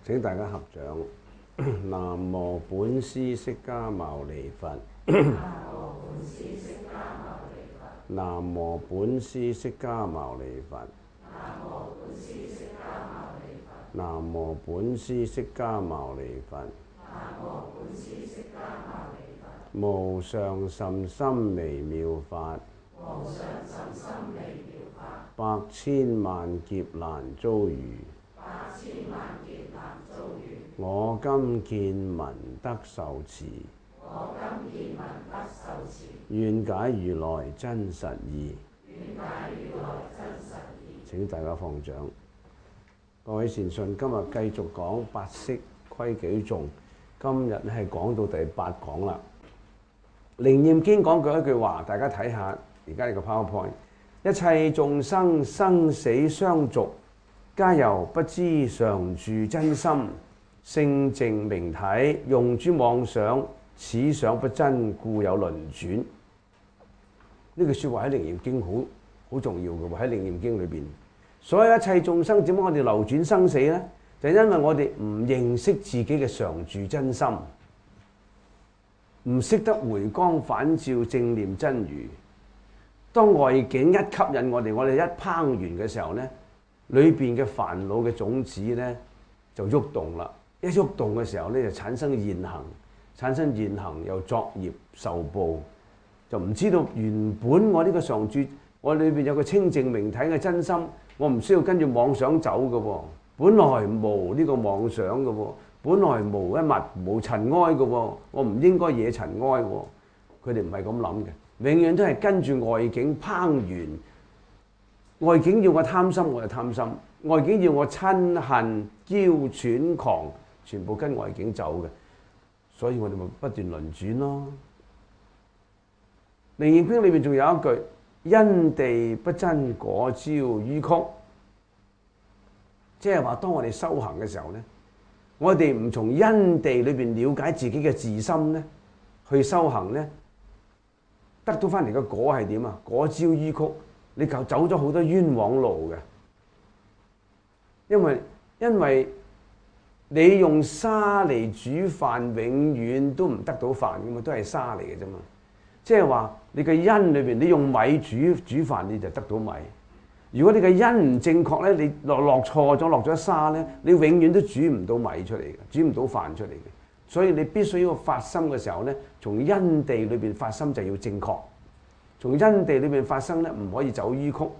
請大家合掌。南無本師釋迦牟尼佛。南無本師釋迦牟尼佛。南無本師釋迦牟尼佛。無上甚深微妙法。百千萬劫難遭遇。我今見聞得受持。願解如來真實義。請大家放掌。各位善信，今日繼續講八識規矩頌。今日係講到第8講啦。楞嚴經講過一句話，大家睇下而家呢個 PowerPoint。一切眾生生死相續，皆由不知常住真心，性淨明體，用諸妄想，此想不真，故有輪轉。呢句説話喺楞嚴經好重要嘅喎，喺楞嚴經裏邊，所有一切眾生點解我哋流轉生死呢？就因為我哋唔認識自己嘅常住真心，唔識得回光返照正念真如。當外境一吸引我哋一攀緣嘅時候呢，裏邊嘅煩惱嘅種子呢就喐動啦。一喐動嘅時候呢，就產生現行，產生現行又作業受報，就唔知道原本我呢個常住，我裏邊有個清淨明體嘅真心，我唔需要跟住妄想走嘅喎。本來無呢個妄想嘅喎，本來無一物無塵埃嘅喎，我唔應該惹塵埃喎。佢哋唔係咁諗嘅。永遠都係跟住外境攀緣，外境要我貪心我就貪心，外境要我嗔恨嬌喘狂，全部跟外境走嘅，所以我哋咪不斷輪轉咯。楞嚴經裏面仲有一句：因地不真果招迂曲，即係話當我哋修行嘅時候呢，我哋唔從因地裏邊了解自己嘅自心呢，去修行呢，得到翻嚟嘅果係點啊？果招迂曲，你就走咗好多冤枉路嘅。因為你用沙嚟煮飯，永遠都唔得到飯噶嘛，都係沙嚟嘅啫嘛。即係話你嘅因裏邊，你用米煮飯，你就得到米。如果你嘅因唔正確咧，你落錯咗，落咗沙咧，你永遠都煮唔到米出嚟嘅，煮唔到飯出嚟嘅。所以你必須要發心嘅時候咧，從因地裏邊發心就要正確。從因地裏邊發生咧，唔可以走迂曲。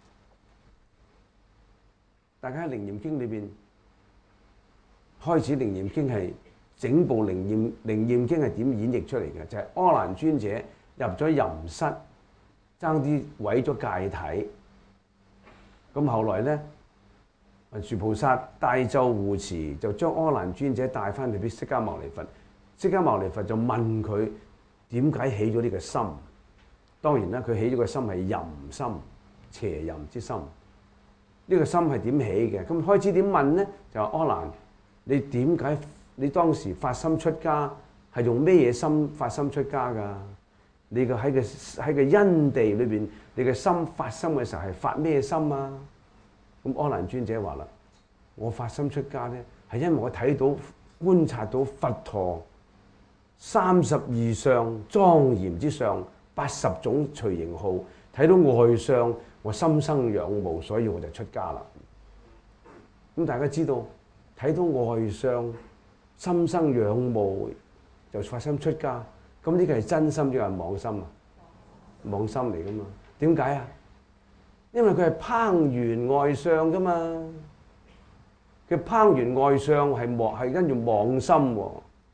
大家喺楞嚴經裏邊開始，楞嚴經係整部楞嚴經係點演繹出嚟嘅？就係阿難尊者入咗淫室，爭啲毀咗戒體。咁後來咧，文殊菩薩大咒護持，就將阿難尊者帶翻去俾釋迦牟尼佛。釋迦牟尼佛就問佢點解起咗呢個心？當然啦，佢起咗個心係淫心、邪淫之心。呢個心係點起嘅？咁開始點問咧？就話阿難，你點解你當時發心出家係用咩嘢心發心出家㗎？你個喺個因地裏邊，你嘅心發心嘅時候係發咩心啊？咁阿難尊者話啦：我發心出家咧，係因為我睇到觀察到佛陀32相莊嚴之相，80種隨形好，睇到外相，我心生仰慕，所以我就出家啦。咁大家知道睇到外相，心生仰慕，就發心出家。咁呢個係真心定係妄心啊？妄心嚟噶嘛？點解啊？因為佢係攀緣外相噶嘛。佢攀緣外相係跟住妄心喎。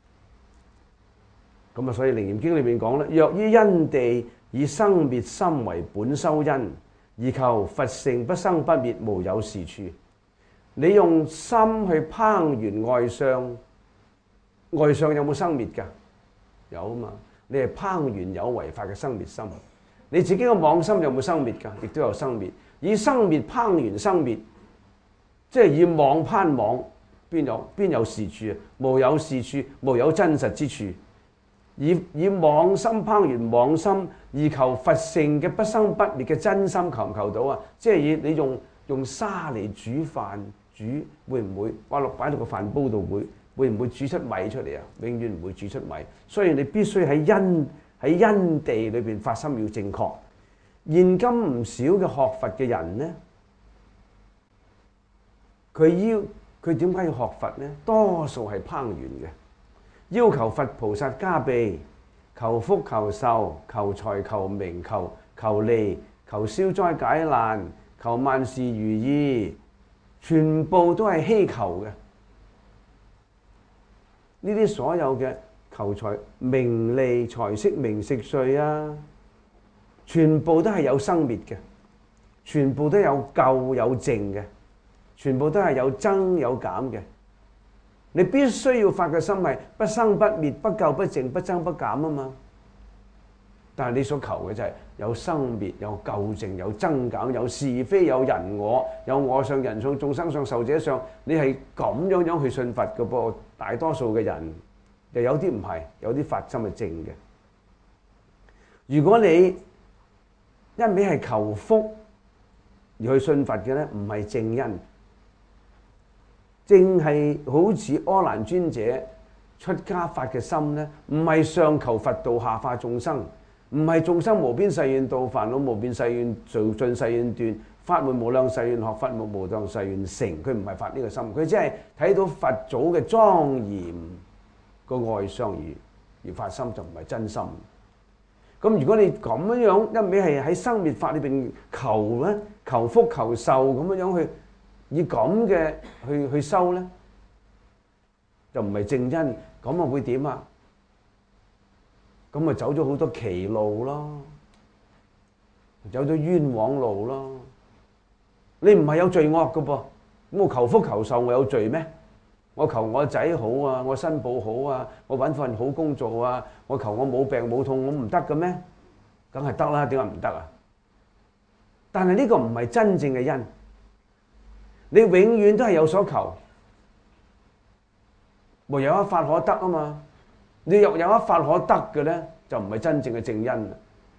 咁啊，所以楞嚴經裏面講咧，若於因地以生滅心為本修因，而求佛性不生不滅，無有是處。你用心去攀緣外相，外相有冇生滅㗎？有啊嘛。你係攀緣有為法嘅生滅心。你自己嘅妄心有冇生滅㗎？亦都有生滅。以生滅攀緣生滅，即係以妄攀妄，邊有是處啊？無有是處，無有真實之處。以妄心攀緣妄心，而求佛性嘅不生不滅嘅真心，求唔求到啊？即係你用沙嚟煮飯， 煮會唔會擺到個飯煲度會唔會煮出米出嚟啊？永遠唔會煮出米。所以你必須喺因地裏邊發心要正確。現今唔少嘅學佛嘅人呢，佢點解要學佛呢？多數係攀緣嘅，要求佛菩薩加被，求福求壽，求財求名，求利，求消災解難，求萬事如意，全部都係希求嘅。呢啲所有嘅求財名利財色名食睡啊，全部都係有生滅嘅，全部都有垢有淨嘅，全部都係有增有減嘅。你必須要發嘅心係不生不滅、不垢不淨、不增不減啊嘛。但係你所求嘅就係有生滅、有垢淨、有增減、有是非、有人我、有我相、人相、眾生相、壽者相。你係咁樣去信佛嘅噃。大多數嘅人又有啲唔係，有啲發心係正嘅。如果你一味係求福而去信佛嘅咧，唔係正因，正係好似阿難尊者出家發嘅心咧，唔係上求佛道，下化眾生，唔係眾生無邊誓願度，煩惱無邊誓願做，盡誓願斷，法門無量誓願學，法門無量誓願成。佢唔係發呢個心，佢只係睇到佛祖嘅莊嚴個外相而發心，就唔係真心。咁如果你咁樣一味係喺生滅法裏邊求咧，求福求壽咁樣去以咁嘅去修咧，就唔係正因。咁啊會點啊？咁咪走咗好多歧路咯，走咗冤枉路咯。你唔係有罪惡嘅噃，咁我求福求壽，我有罪咩？我求我仔好啊，我新抱好啊，我揾份好工做啊，我求我冇病冇痛，我唔得嘅咩？梗係得啦，點解唔得啊？但係呢個唔係真正嘅因，你永遠都係有所求，沒有一法可得啊嘛。你若有一法可得嘅咧，就唔係真正嘅正因啦。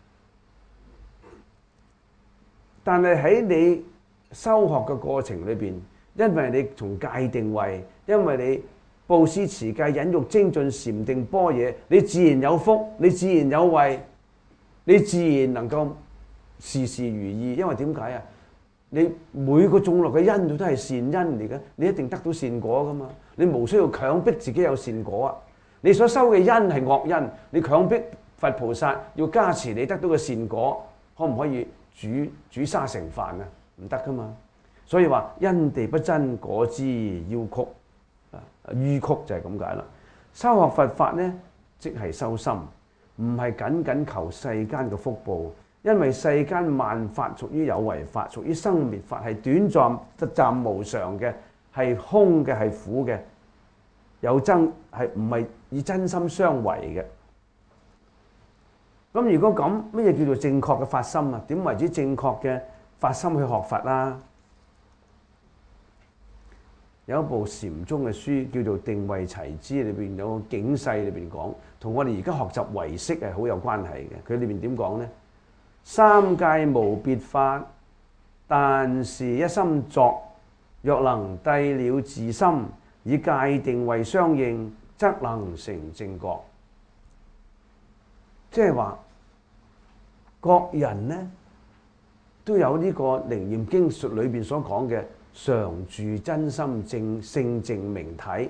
但係喺你修學嘅過程裏邊，因為你從戒定慧，因為你布施持戒忍辱精進禪定般若，你自然有福，你自然有慧，你自然能夠事事如意。因為點解啊？你每個種落嘅因都係善因嚟嘅，你一定得到善果噶嘛。你無需要強迫自己有善果啊。你所修嘅因係惡因，你強迫佛菩薩要加持你得到嘅善果，可唔可以煮沙成飯啊？唔得噶嘛。所以話因地不真，果之夭曲啊，迂曲就係咁解啦。修學佛法呢，即係修心，唔係僅求世間嘅福報。因為世間萬法屬於有為法，屬於生滅法，係短暫無常嘅，係空嘅，係苦嘅，有真係唔係以真心相違嘅。咁如果咁，乜嘢叫做正確嘅發心啊？點為之正確嘅發心去學佛啊？有一部禪宗嘅書叫做《定慧齊支》，裏邊有個警世裏邊講，同我哋而家學習唯識係好有關係嘅。佢裏邊點講呢？三界無別法，但是一心作。若能諦了自心，以戒定慧相應，則能成正覺。即係話，各人呢都有呢個《楞嚴經》裏邊所講嘅常住真心性淨明體。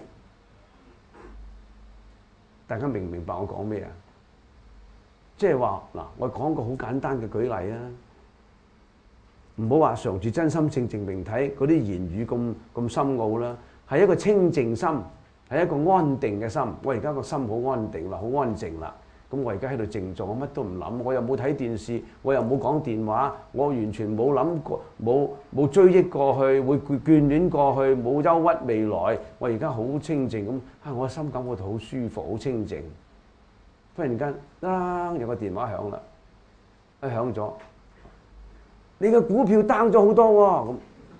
大家明唔明白我講咩啊？即係話嗱，我講個好簡單嘅舉例啊，唔好話常住真心性淨明體嗰啲言語咁深奧啦，係一個清淨心，係一個安定嘅心。我而家個心好安定啦，好安靜啦。咁我而家喺度靜坐，我乜都唔諗，我又冇睇電視，我又冇講電話，我完全冇諗過，冇追憶過去，會眷戀過去，冇憂鬱未來。我而家好清靜咁，我心感覺到好舒服，好清靜。忽然間，有個電話響啦，響咗，你嘅股票 down 咗好多喎，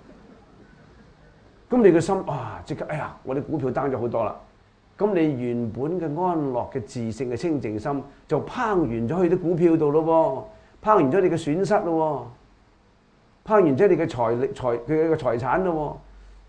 咁你嘅心即刻，我啲股票 down 咗好多啦。咁你原本嘅安樂嘅自性嘅清淨心就拋完咗去啲股票度咯喎，拋完咗你嘅損失咯喎，拋完咗你嘅財產咯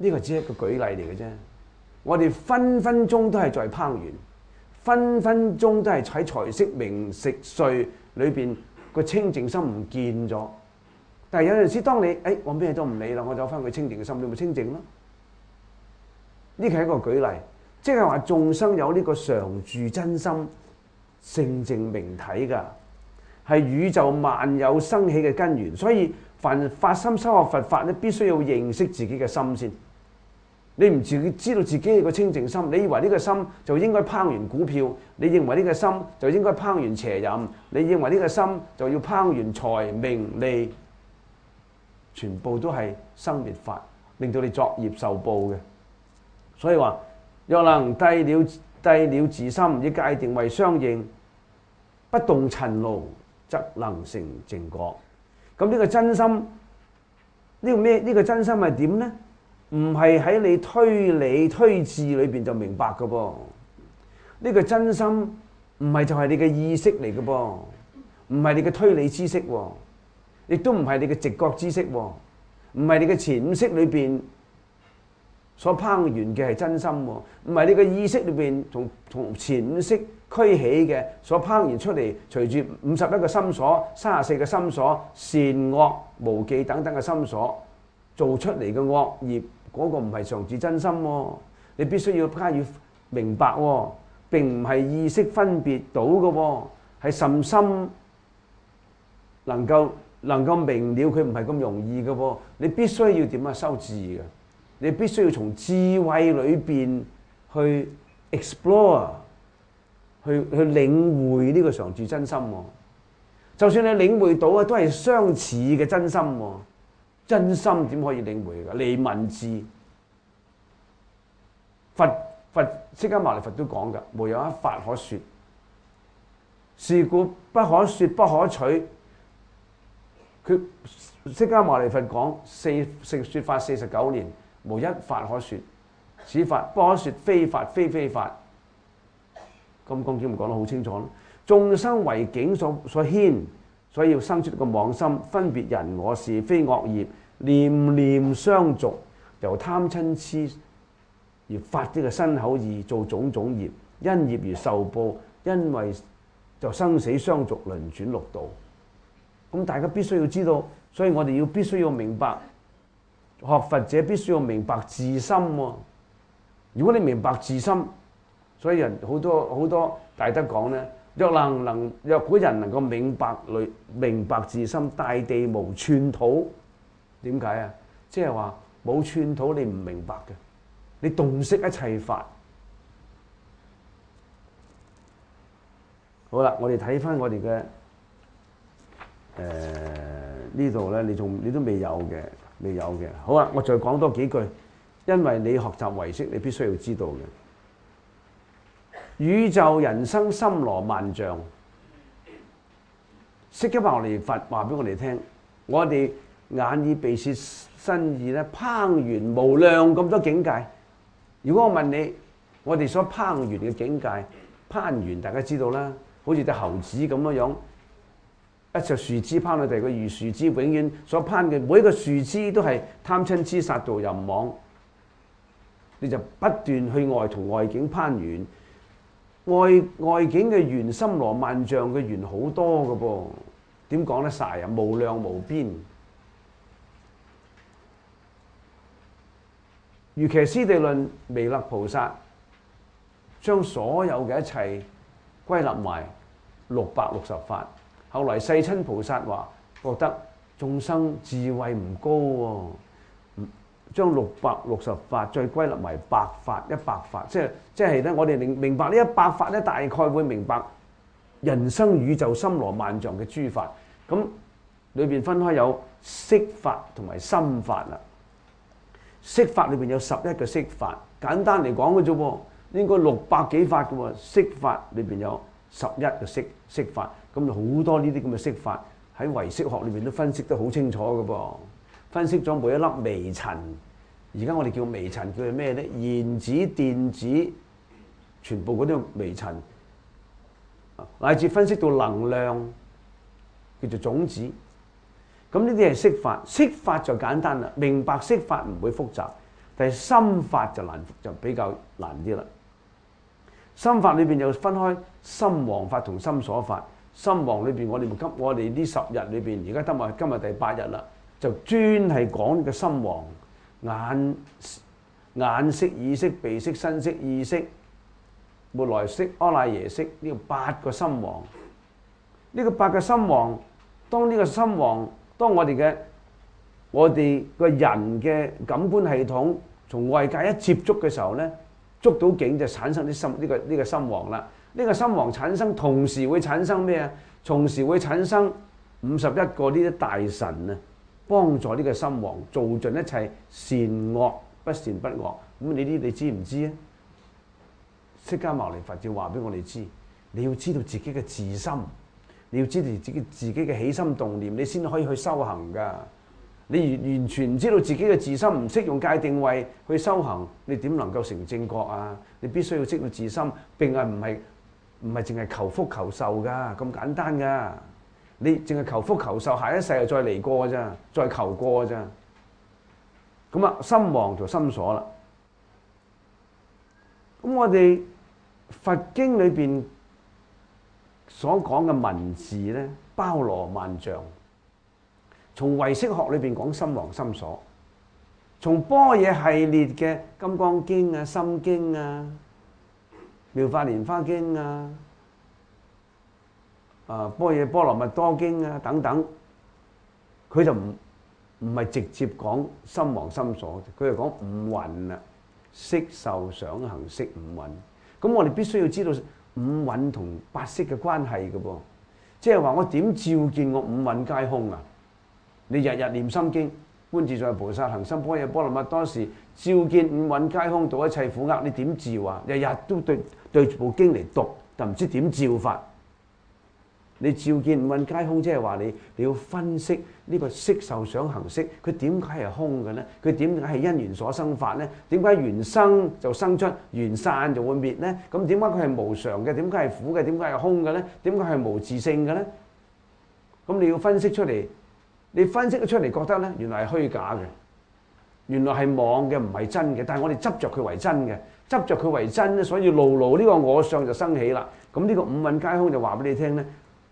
呢個只係一個舉例嚟嘅啫。我哋分分鐘都係在攀緣，分分鐘都係喺財色名食睡裏邊個清淨心唔見咗。但係有陣時，當你我咩都唔理啦，我走翻佢清淨嘅心，你咪清淨咯。呢個係一個舉例，即係話眾生有呢個常住真心聖淨明體㗎，係宇宙萬有生起嘅根源。所以凡發心修學佛法咧，必須要認識自己嘅心先。你唔自己知道自己係個清淨心，你以為呢個心就應該攀緣股票，你認為呢個心就應該攀緣邪淫，你認為呢個心就要攀緣財名利，全部都係生滅法，令到你作業受報嘅。所以話若能諦了自心，以戒定慧相應，不動塵勞，則能成正果。咁呢個真心，呢個真心係點呢？唔係喺你推理推智裏邊就明白嘅噃。呢個真心唔係就係你嘅意識嚟嘅噃，唔係你嘅推理知識喎，亦都唔係你嘅直覺知識喎，唔係你嘅潛意識裏邊所攀緣嘅係真心喎，唔係你嘅意識裏邊從潛意識驅起嘅所攀緣出嚟，隨住51個心所、34個心所、善惡無記等等嘅心所做出嚟嘅惡業。嗰個唔係常住真心喎，你必須要加以明白喎，並唔係意識分別到嘅喎，係甚深能夠明了佢唔係咁容易嘅喎，你必須要點啊修智嘅，你必須要從智慧裏邊去 explore， 去領會呢個常住真心喎。就算你領會到啊，都係相似嘅真心喎。真心點可以領會㗎？離文字，佛釋迦牟尼佛都講㗎，無有一法可說，是故不可說不可取。佢釋迦牟尼佛講說法49年，無一法可說，此法不可說非法，非非法。咁經唔講得好清楚咯。眾生為境所牽，所以要生出個妄心，分別人我是非惡業，念念相續，由貪嗔痴而發呢個身口意，做種種業，因業而受報，因為就生死相續，輪轉六道。咁大家必須要知道，所以我哋必須要明白，學佛者必須要明白自心喎。如果你明白自心，所以人好多大德講咧，若果人能夠明白自心，大地無寸土。點解啊？即係話冇寸土你唔明白嘅，你洞悉一切法。好啦，我哋睇翻我哋嘅呢度咧，你都未有嘅。好啦，我再講多幾句，因為你學習唯識，你必須要知道嘅。宇宙人生森羅萬象，釋迦牟尼佛話俾我哋聽，我哋眼耳鼻舌身意咧，攀緣無量咁多境界。如果我問你，我哋所攀緣嘅境界，攀緣大家知道啦，好似隻猴子咁樣，一隻樹枝攀到第二個樹枝，永遠所攀嘅每一個樹枝都係貪嗔痴殺盜淫妄，你就不斷去同外境攀緣。外境嘅緣森羅萬象嘅緣好多嘅噃，點講得晒啊？無量無邊。瑜伽師地論彌勒菩薩將所有嘅一切歸納埋660法。後來世親菩薩話覺得眾生智慧唔高喎，將660法再歸納埋100法，即係咧，我哋明白呢100法咧，大概會明白人生宇宙森羅萬象嘅諸法。咁裏邊分開有色法同埋心法啦。色法裏邊有11個色法，簡單嚟講嘅啫喎，應該600幾法嘅喎。色法裏邊有11個色法，咁就好多呢啲咁嘅色法喺唯識學裏邊都分析得好清楚嘅噃。分析咗每一粒微塵，而家我哋叫微塵，叫做咩咧？燃子、電子，全部嗰啲微塵，乃至分析到能量，叫做種子。咁呢啲係色法，色法就簡單啦。明白色法唔會複雜， 但係心法就比較難啲啦。心法裏邊又分開心王法同心所法。心王裏邊我哋呢10日裏邊，而家今日第8日啦，就專係講呢個心王，眼識、耳識、鼻識、身識、意識、末來識、阿賴耶識，呢個8個心王。呢個8個心王，當呢個心王，當我哋個人嘅感官系統從外界一接觸嘅時候咧，捉到境就產生呢個心王啦。呢個心王產生，同時會產生咩啊？同時會產生51個呢啲大神啊，幫助呢個心王做盡一切善惡不善不惡。咁你知唔知啊？釋迦牟尼佛就話俾我哋知，你要知道自己嘅自心，你要知道自己嘅起心動念，你先可以去修行㗎。你完全唔知道自己嘅自心，唔識用界定位去修行，你點能夠成正覺啊？你必須要知道自心，並係唔係淨係求福求壽㗎，咁簡單㗎。你淨係求福求壽，下一世又再嚟過㗎咋，再求過㗎咋。咁啊，心王就心所啦。咁我哋佛經裏邊所講嘅文字咧，包羅萬象。從唯識學裏邊講心王心所，從般若系列嘅《金剛經》啊、《心經》啊、《妙法蓮華經》啊、般若波羅蜜多經啊等等，佢就唔係直接講心王心所，佢係講五蘊啊，色受想行識五蘊。咁我哋必須要知道五蘊同八識嘅關係嘅噃，即係話我點照見我五蘊皆空啊？你日日念心經，觀自在菩薩行深般若波羅蜜多時，照見五蘊皆空，度一切苦厄。你點照啊？日日都對住部經嚟讀，但唔知點照法。你照見五蘊皆空，即係話你要分析呢個色受想行識，佢點解係空嘅咧？佢點解係因緣所生法咧？點解緣生就生出，緣散就會滅咧？咁點解佢係無常嘅？點解係苦嘅？點解係空嘅咧？點解係無自性嘅咧？咁你要分析出嚟。你分析咗出嚟，覺得咧原來係虛假嘅，原來係妄嘅，唔係真嘅。但係我哋執着佢為真嘅，執着佢為真咧，所以牢牢呢個我相就生起啦。咁呢個五蘊皆空就話俾你聽咧，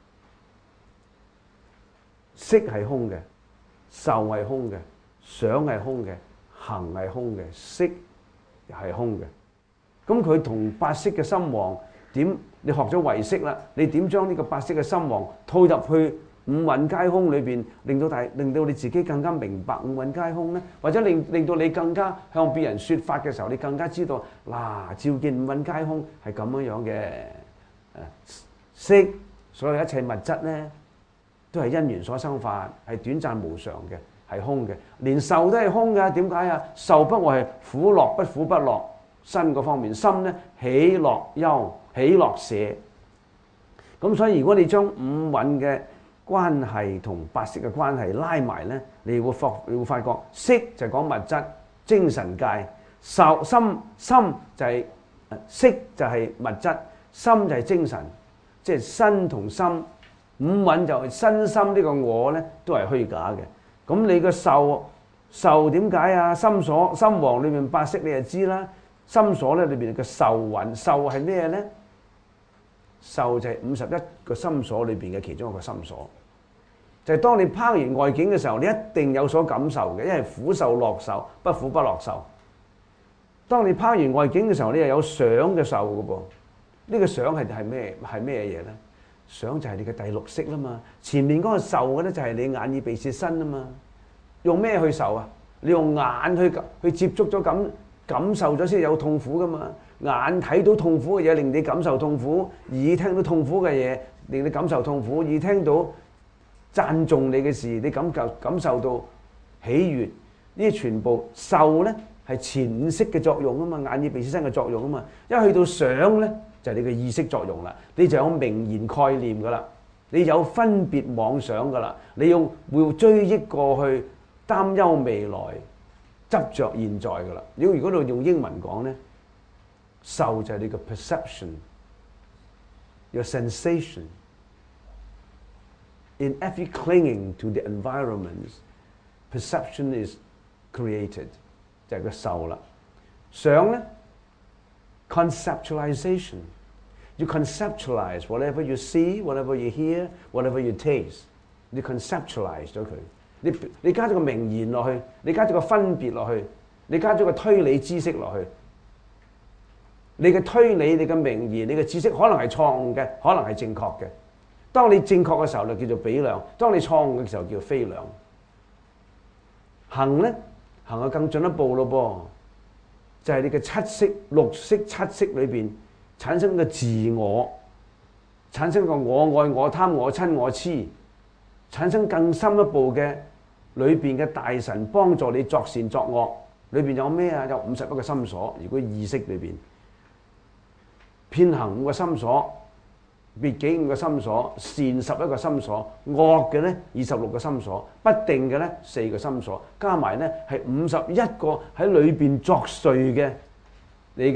色係空嘅，受係空嘅，想係空嘅，行係空嘅，識係空嘅。咁佢同八識嘅心王點？你學咗唯識啦，你點將呢個八識嘅心王套入去五蘊皆空裏邊，令到你自己更加明白五蘊皆空咧，或者令到你更加向別人説法嘅時候，你更加知道嗱，照見五蘊皆空係咁樣嘅。色所有一切物質咧，都係因緣所生法，係短暫無常嘅，係空嘅。連受都係空嘅，點解啊？受不外係苦樂不苦不樂，身嗰方面；心咧喜樂憂，喜樂捨。咁所以如果你將五蘊嘅關係同八識嘅關係拉埋咧，你會發覺色就係講物質精神界，心就係色就係物質，心就係精神，即係身同心。五蘊就係身心呢個我咧，都係虛假嘅。咁你個受點解啊？心所心王裏面八識你就知啦。心所咧裏邊嘅受蘊，受係咩咧？受就係51個心所裏邊嘅其中一個心所。就係當你拋完外境嘅時候，你一定有所感受嘅，因為苦受樂受，不苦不樂受。當你拋完外境嘅時候，你又有想嘅受嘅噃。呢個想係咩嘢咧？想就係你嘅第六識啦嘛。前面嗰個受嘅咧就係你眼耳鼻舌身啊嘛。用咩去受啊？你用眼去接觸咗感受咗先有痛苦噶嘛。眼睇到痛苦嘅嘢令你感受痛苦，耳聽到痛苦嘅嘢令你感受痛苦，耳聽到讚頌你嘅事，你感受到喜悅，呢啲全部受咧係前五識嘅作用啊嘛，眼耳鼻舌身嘅作用啊嘛。一去到想咧，就係你嘅意識作用啦，你就有名言概念噶啦，你有分別妄想噶啦，你會追憶過去，擔憂未來，執着現在噶啦。如果度用英文講咧，受就係你嘅 perception，your sensation。In every clinging to the environment, perception is created. 就係個受啦。想咧 conceptualization， you conceptualize whatever you see, whatever you hear, whatever you taste， 你 conceptualize 咗佢，你加咗個名言落去，你加咗個分別落去，你加咗個推理知識落去。你嘅推理、你嘅名言、你嘅知識可能係錯誤嘅，可能係正確嘅。當你正確嘅時候就叫做比量，當你錯誤嘅時候叫做非量。行咧，行就更進一步咯噃，就係你嘅七識、六識、七識裏邊產生嘅自我，產生個我愛、我貪、我親、我痴，產生更深一步嘅裏邊嘅大神幫助你作善作惡。裏邊有咩啊？有51個心所。如果意識裏邊遍行5個心所，別己5個心所，善11個心所，惡嘅咧26個心所，不定嘅咧4個心所，加埋咧係51個喺裏邊作祟嘅你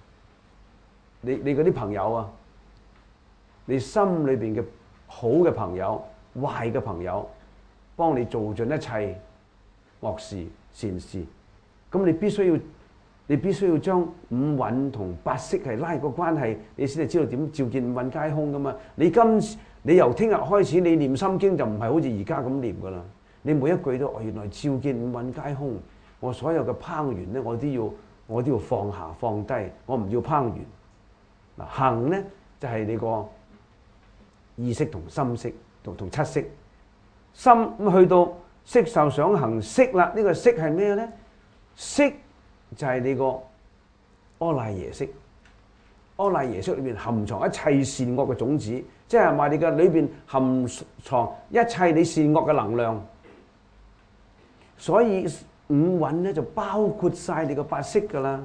嗰啲朋友啊，你心裏邊嘅好嘅朋友、壞嘅朋友，幫你做盡一切惡事善事。咁你必須要將五蘊同八識係拉個關係，你先係知道點照見五蘊皆空噶嘛。你由聽日開始，你念心經就唔係好似而家咁念噶啦。你每一句都原來照見五蘊皆空，我所有嘅攀緣咧，我都要放下放低，我唔要攀緣。嗱，行咧就係你個意識同心識同七識。心咁去到色受想行識啦，呢個識係咩咧？識就係你個阿賴耶識，阿賴耶識裏邊含藏一切善惡嘅種子，即係話你嘅裏邊含藏一切你善惡嘅能量。所以五蘊咧就包括晒你個八識噶啦。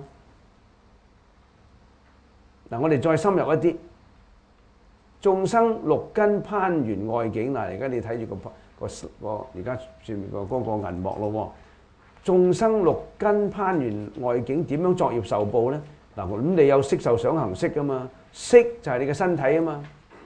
嗱，我哋再深入一啲，眾生六根攀緣外境嗱，而家你睇住個而家上面個嗰個銀幕咯。眾生六根攀緣外境點樣作業受報咧？嗱，咁你有色受想行識噶嘛？色就係你嘅身體啊嘛，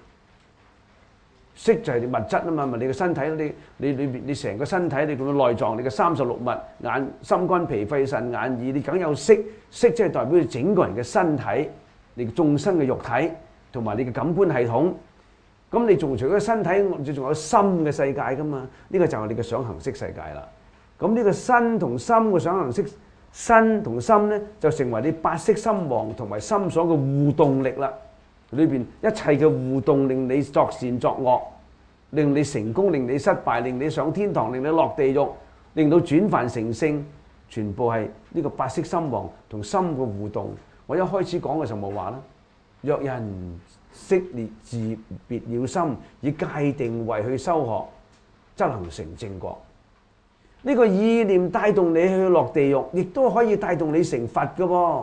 色就係你物質啊嘛，咪你嘅身體，你成個身體，你個內臟，你嘅36物，眼、心、肝、脾、肺、腎、眼、耳，你梗有色，色即係代表你整個人嘅身體，你嘅眾生嘅肉體同埋你嘅感官系統。咁你仲除咗身體，你仲有心嘅世界噶嘛？呢個就係你嘅想行識世界啦。咁呢個身同心嘅想行識，身同心咧就成為你八識心王同埋心所嘅互動力啦。裏邊一切嘅互動令你作善作惡，令你成功，令你失敗，令你上天堂，令你落地獄，令到轉凡成聖，全部係呢個八識心王同心嘅互動。我一開始講嘅時候冇話啦，若人識列自別了心，以界定為去修學，則能成正覺。呢個意念帶動你去落地獄，亦都可以帶動你成佛嘅喎。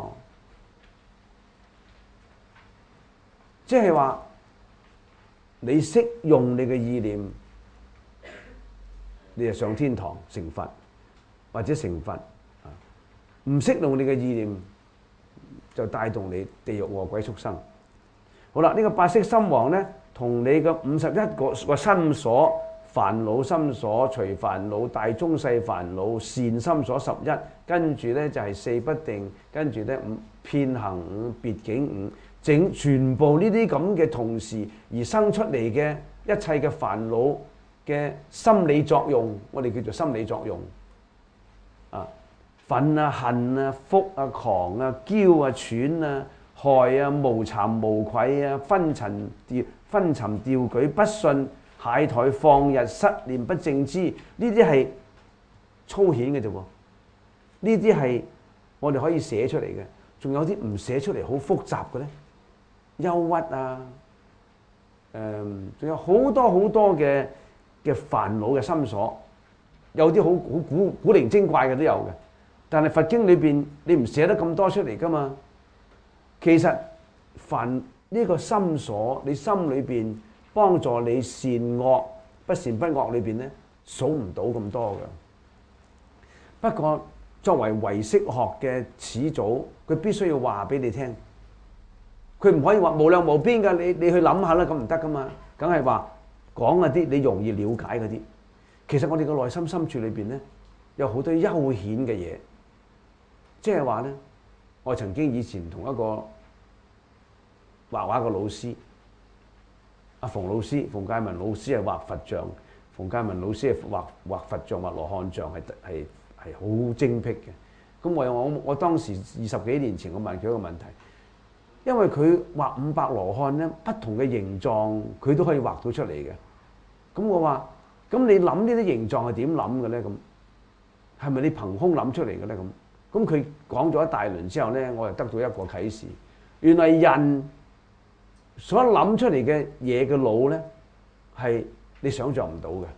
即係話你識用你嘅意念，你就上天堂成佛，或者成佛。唔識用你嘅意念，就帶動你地獄餓鬼畜生。好啦，呢個八識心王咧，同你嘅51個心所。煩惱心所、隨煩惱、大中細煩惱、善心所11，跟住咧就係4不定，跟住咧5遍行5、別境5，全部呢啲咁嘅同時而生出嚟嘅一切嘅煩惱嘅心理作用，我哋叫做心理作用。啊，憤啊、恨啊、覆啊、狂啊、驕啊、喘啊、害啊、無慚無愧啊、昏沉掉舉、不信。懈怠放逸失念不正知，呢啲係粗顯嘅啫喎，呢啲係我哋可以寫出嚟嘅，仲有啲唔寫出嚟好複雜嘅咧，憂鬱啊，仲有好多嘅煩惱嘅心所，有啲好古靈精怪嘅都有嘅，但係佛經裏邊你唔寫得咁多出嚟噶嘛，其實凡呢個心所，你心裏邊。幫助你善惡不善不惡裏邊咧，數唔到咁多嘅。不過作為唯識學嘅始祖，佢必須要話俾你聽，佢唔可以話無量無邊㗎。你去諗下啦，咁唔得噶嘛。梗係話講嗰啲你容易了解嗰啲。其實我哋嘅內心深處裏邊咧，有好多幽顯嘅嘢， 即係話咧，我曾經以前同一個畫畫嘅老師，阿馮老師，馮介文老師係畫佛像，馮介文老師係畫佛像、畫羅漢像，係好精辟嘅。咁我當時20幾年前，我問佢一個問題，因為佢畫500羅漢咧，不同嘅形狀佢都可以畫到出嚟嘅。咁我話：咁你諗呢啲形狀係點諗嘅咧？咁係咪你憑空諗出嚟嘅咧？咁佢講咗一大輪之後咧，我就得到一個啟示，原來人所諗出嚟嘅嘢嘅腦咧，係你想像唔到嘅，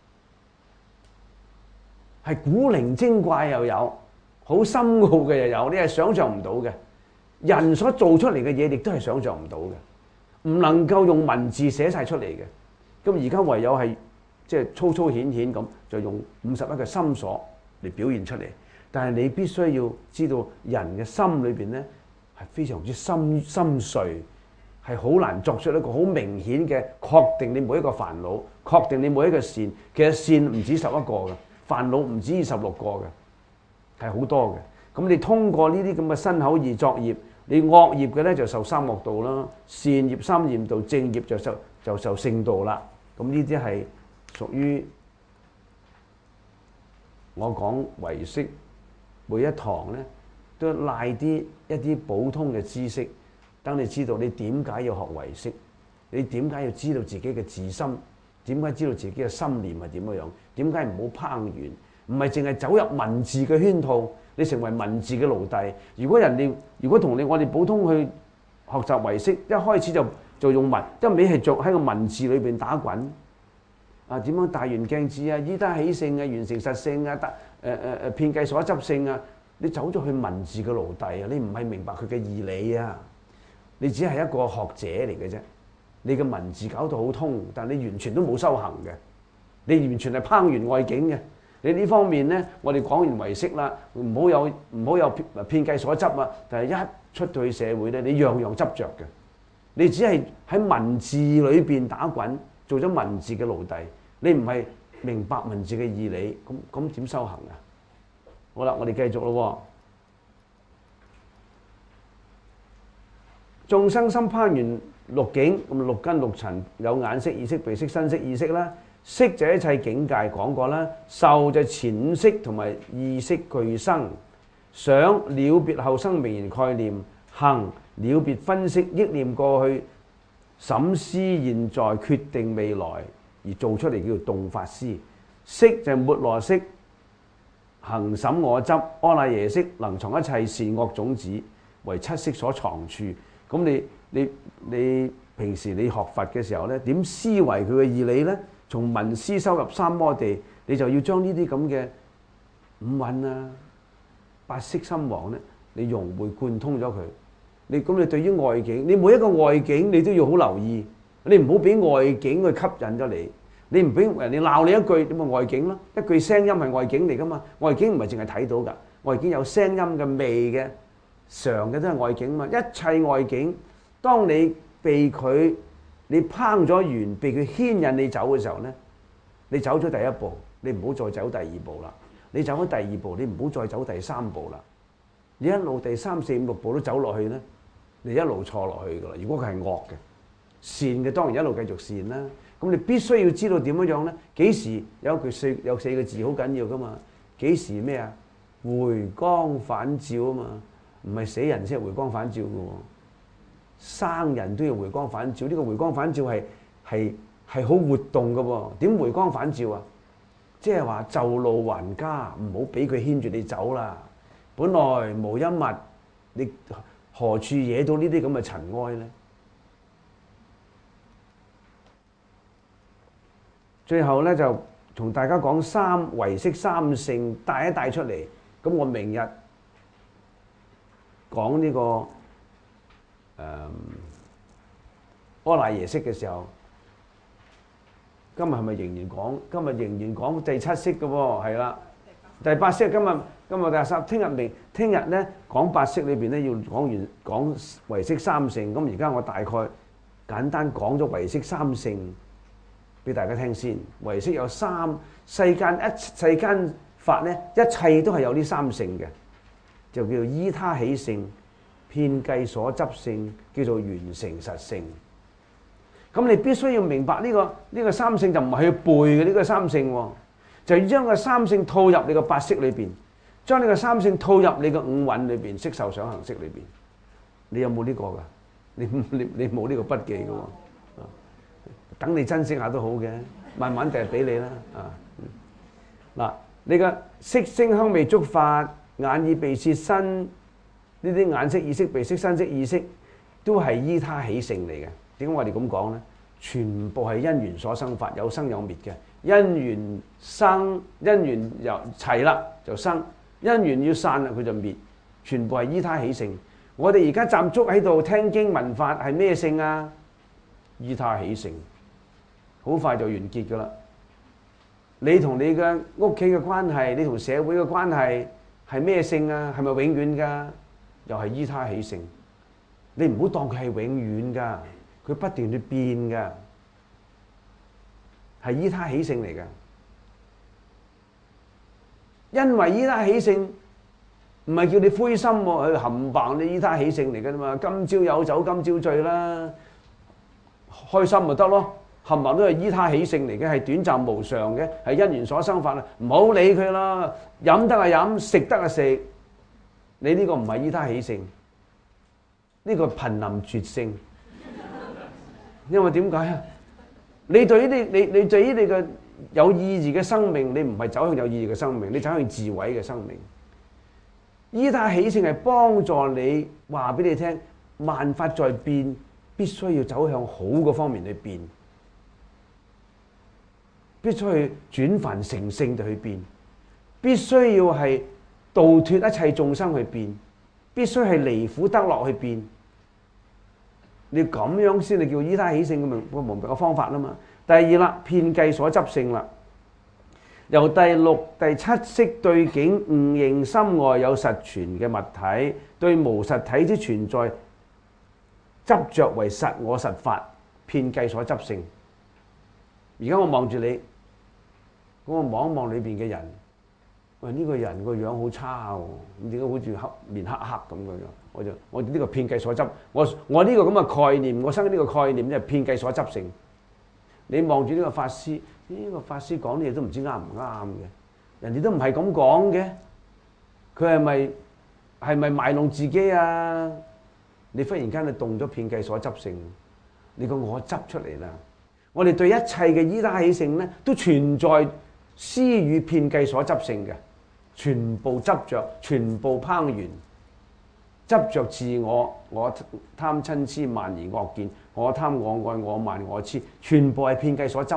係古靈精怪又有，好深奧嘅又有，你係想像唔到嘅。人所做出嚟嘅嘢，亦都係想像唔到嘅，唔能夠用文字寫晒出嚟嘅。咁而家唯有係即係粗粗顯顯咁，就用51個心所嚟表現出嚟。但係你必須要知道，人嘅心裏邊咧係非常之深邃，係好難作出一個好明顯嘅確定。你每一個煩惱，確定你每一個善，其實善唔止11個嘅，煩惱唔止26個嘅，係好多嘅。咁你通過呢啲咁嘅身口意作業，你惡業嘅咧就受三惡道啦，善業三善道，正業就受聖道啦。咁呢啲係屬於我講唯識每一堂咧都賴一啲普通嘅知識，等你知道你點解要學唯識，你點解要知道自己嘅自心，點解知道自己嘅心念係點樣，點解唔好攀緣，唔係淨係走入文字嘅圈套，你成為文字嘅奴隸。如果同我哋普通去學習唯識，一開始就用文，一味係做喺個文字裏邊打滾。啊，點樣大圓鏡智啊，依他起性啊，完成實性啊，遍計所執性啊，你走咗去文字嘅奴隸啊，你唔係明白佢嘅義理啊，你只係一個學者嚟嘅啫。你嘅文字搞到好通，但你完全都冇修行嘅，你完全係攀緣外境嘅。你呢方面咧，我哋講完唯識啦，唔好有遍計所執啊。但係一出到去社會咧，你樣樣執着嘅，你只係喺文字裏邊打滾，做咗文字嘅奴隸，你唔係明白文字嘅義理，咁點修行啊？好啦，我哋繼續咯。眾生心攀緣六境，咁六根六塵有眼識、耳識、鼻識、身識、意識啦。識就一切境界講過啦，受就前五識同埋意識俱生，想了別後生名言概念，行了別分析憶念過去，審思現在決定未來而做出嚟叫做動法思。識就末羅識，行審我執，阿賴耶識能藏一切善惡種子，為七識所藏處。咁你平時你學佛嘅時候咧，點思維佢嘅義理咧？從聞思修入三摩地，你就要將呢啲咁嘅五蘊啊、八識心王咧，你融會貫通咗佢。你對於外境，你每一個外境你都要好留意，你唔好俾外境去吸引咗你。你唔俾人哋鬧你一句，點咪外境咯？一句聲音係外境嚟噶嘛？外境唔係淨係睇到㗎，外境有聲音嘅、味嘅、常嘅都係外境嘛。一切外境，當你被佢你攀咗緣，被佢牽引你走嘅時候咧，你走咗第一步，你唔好再走第二步啦。你走咗第二步，你唔好再走第三步啦。你一路第三四五六步都走落去咧，你一路錯落去㗎啦。如果佢係惡嘅，善嘅當然一路繼續善啦。咁你必須要知道點樣樣咧？幾時有四個字好緊要㗎嘛？幾時咩啊？回光返照啊嘛，唔係死人先係回光返照㗎喎。生人都要回光返照，呢個回光返照係好活動嘅喎。點回光返照啊？即係話就路還家，唔好俾佢牽住你走啦。本來無一物，你何處惹到呢啲咁嘅塵埃咧？最後咧就同大家講唯識三性帶一帶出嚟。咁我明日講呢個阿賴耶識嘅時候，今日係咪仍然講？今日仍然講第七識嘅喎，係啦。第八識今日第三，聽日咧講八識裏邊咧要講唯識三性。咁而家我大概簡單講咗唯識三性俾大家聽先。唯識有世間法咧，一切都係有呢三性嘅。 就叫做依他起性，遍計所執性，叫做緣成實性。咁你必須要明白呢個三性就唔係去背嘅呢個三性喎，就要將個三性套入你個八識裏邊，將呢個三性套入你個五蘊裏邊，色受想行識裏邊。你有冇呢個㗎？你冇呢個筆記㗎喎，等你珍惜下都好嘅，慢慢第日俾你啦。嗱，你個色聲香味觸法、眼耳鼻舌身呢啲眼識、耳識、鼻識、身識、意識，都係依他起性嚟嘅。點解我哋咁講咧？全部係因緣所生法，有生有滅嘅。因緣生，因緣又齊啦就生，因緣要散啦佢就滅，全部係依他起性。我哋而家站足喺度聽經聞法係咩性啊？依他起性，好快就完結噶啦。你同你嘅屋企嘅關係，你同社會嘅關係係咩性啊？係咪永遠噶？又係依他起性。你唔好當佢係永遠噶，佢不斷去變噶，係依他起性嚟噶。因為依他起性。唔係叫你灰心喎，去冚唪你依他起性嚟㗎嘛。今朝有酒今朝醉啦，開心咪得咯。冚唪都係依他起性嚟嘅，係短暫無常嘅，係因緣所生法啦。唔好理佢啦，飲得係飲，食得係食。你呢個唔係依他起性，呢個瀕臨絕性。因為點解啊？你對於你對於你嘅有意義嘅生命，你唔係走向有意義嘅生命，你走向自毀嘅生命。依他起性係幫助你話俾你聽，萬法在變，必須要走向好嘅方面去變，必須去轉凡成聖地去變，必須要係度脫一切眾生去變，必須係離苦得樂去變。你咁樣先係叫依他起性嘅明白嘅方法啦嘛。第二啦，遍計所執性啦。由第六、第七識對境誤認心外有實存嘅物體，對無實體之存在執着為實我實法，遍計所執性。而家我望住你，咁我望一望裏邊嘅人，喂，呢個人個樣好差喎，咁點解好似面黑黑咁嘅樣？我呢個遍計所執，我呢個咁嘅概念，我生呢個概念即係遍計所執性。你望住呢個法師。呢個法師講啲嘢都唔知啱唔啱嘅，人哋都唔係咁講嘅，佢係咪賣弄自己啊？你忽然間就動咗遍計所執性，你個我執出嚟啦。我哋對一切嘅依他起性咧，都存在施與遍計所執性嘅，全部執着，全部攀緣，執着自我，我貪嗔痴慢疑惡見，我貪我愛我慢我痴，全部係遍計所執。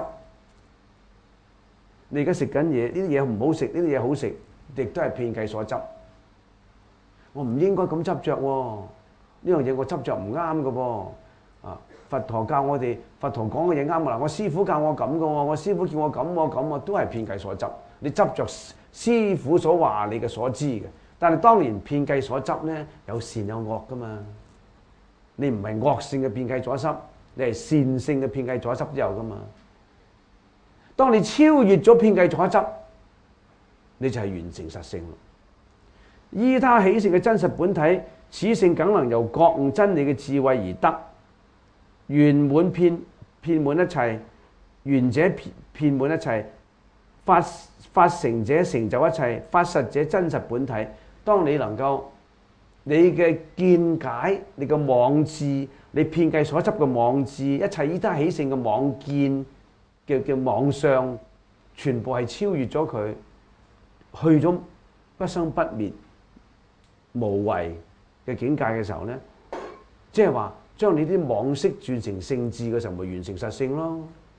你而家食緊嘢，呢啲嘢唔好食，呢啲嘢好食，亦都係遍計所執。我唔應該咁執着喎，呢樣嘢我執着唔啱嘅噃。啊，佛陀教我哋，佛陀講嘅嘢啱啊！我師父教我咁嘅喎，我師父叫我咁喎，咁啊都係遍計所執。你執着師父所話你嘅所知嘅，但係當然遍計所執咧有善有惡噶嘛。你唔係惡性嘅遍計所執，你係善性嘅遍計所執都有噶嘛。當你超越咗遍計所執，你就係完成實性。依他起性嘅真實本體，此性梗能由覺悟真理嘅智慧而得，圓滿遍滿一切，圓者遍滿一切，法成者成就一切，法實者真實本體。當你能夠你嘅見解、你嘅妄智、你遍計所執嘅妄智，一切依他起性嘅妄見。叫妄相，全部係超越咗佢，去咗不生不滅無為嘅境界嘅時候咧，即係話將你啲妄識轉成聖智嘅時候，咪完成實性咯。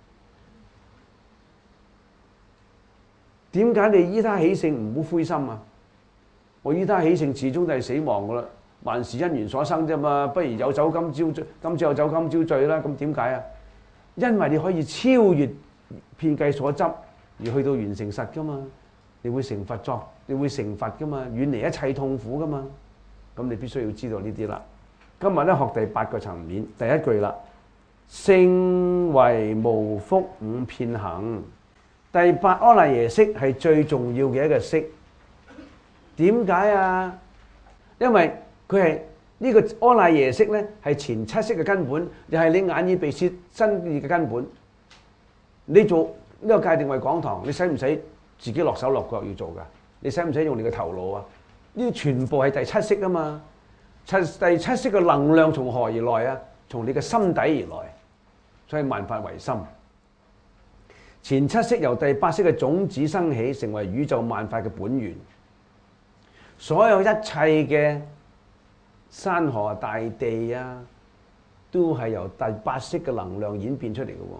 點解你依他起性唔好灰心啊？我依他起性始終都係死亡噶啦，萬事因緣所生啫嘛，不如有酒今朝有酒今朝醉啦。咁點解啊？因為你可以超越遍計所執而去到完成實噶嘛，你會成佛噶嘛，遠離一切痛苦噶嘛，咁你必須要知道呢啲啦。今日咧學第八個層面，第一句啦，性為無覆五遍行。第八阿賴耶識係最重要嘅一個識。點解啊？ 因為佢係呢個阿賴耶識咧，係前七識嘅根本，又係你眼耳鼻舌身意嘅根本。你做呢個戒定慧講堂，你使唔使自己落手落腳要做㗎？你使唔使用你嘅頭腦啊？呢啲全部係第七識啊嘛。第七識嘅能量從何而來啊？從你嘅心底而來，所以萬法唯心。前七識由第八識嘅種子生起，成為宇宙萬法嘅本源。所有一切嘅山河大地啊，都係由第八識嘅能量演變出嚟嘅喎。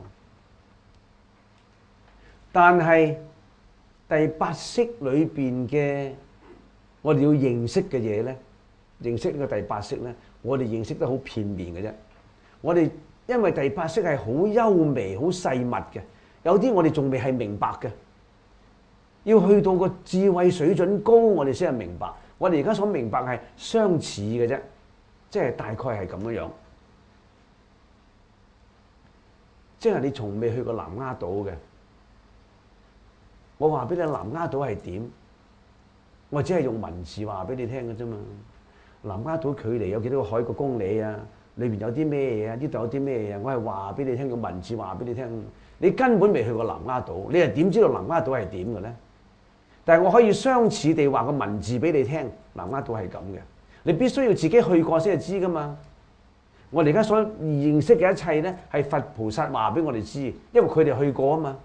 但係第八識裏邊嘅我哋要認識嘅嘢咧，認識呢個第八識咧，我哋認識得好片面嘅啫。我哋因為第八識係好優微、好細密嘅，有啲我哋仲未係明白嘅，要去到個智慧水準高，我哋先係明白。我哋而家所明白係相似嘅啫，即係大概係咁樣樣。即係你從未去過南丫島嘅，我話俾你南丫島係點，我只係用文字話俾你聽嘅啫嘛。南丫島距離有幾多個海角公里啊？裏邊有啲咩嘢啊？呢度有啲咩嘢啊？我係話俾你聽，用文字話俾你聽。你根本未去過南丫島，你係點知道南丫島係點嘅咧？但係我可以相似地話個文字俾你聽，南丫島係咁嘅。你必須要自己去過先係知噶嘛。我哋而家所認識嘅一切咧，係佛菩薩話俾我哋知，因為佢哋去過啊嘛。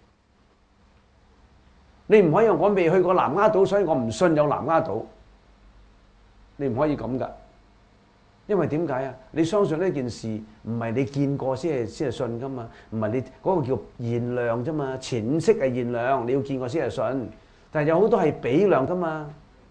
你唔可以話我未去過南丫島，所以我唔信有南丫島。你唔可以咁噶，因為點解啊？你相信呢件事唔係你見過先係信噶嘛，唔係你嗰個叫現量啫嘛。前五識係現量，你要見過先係信。但係有好多係比量噶嘛。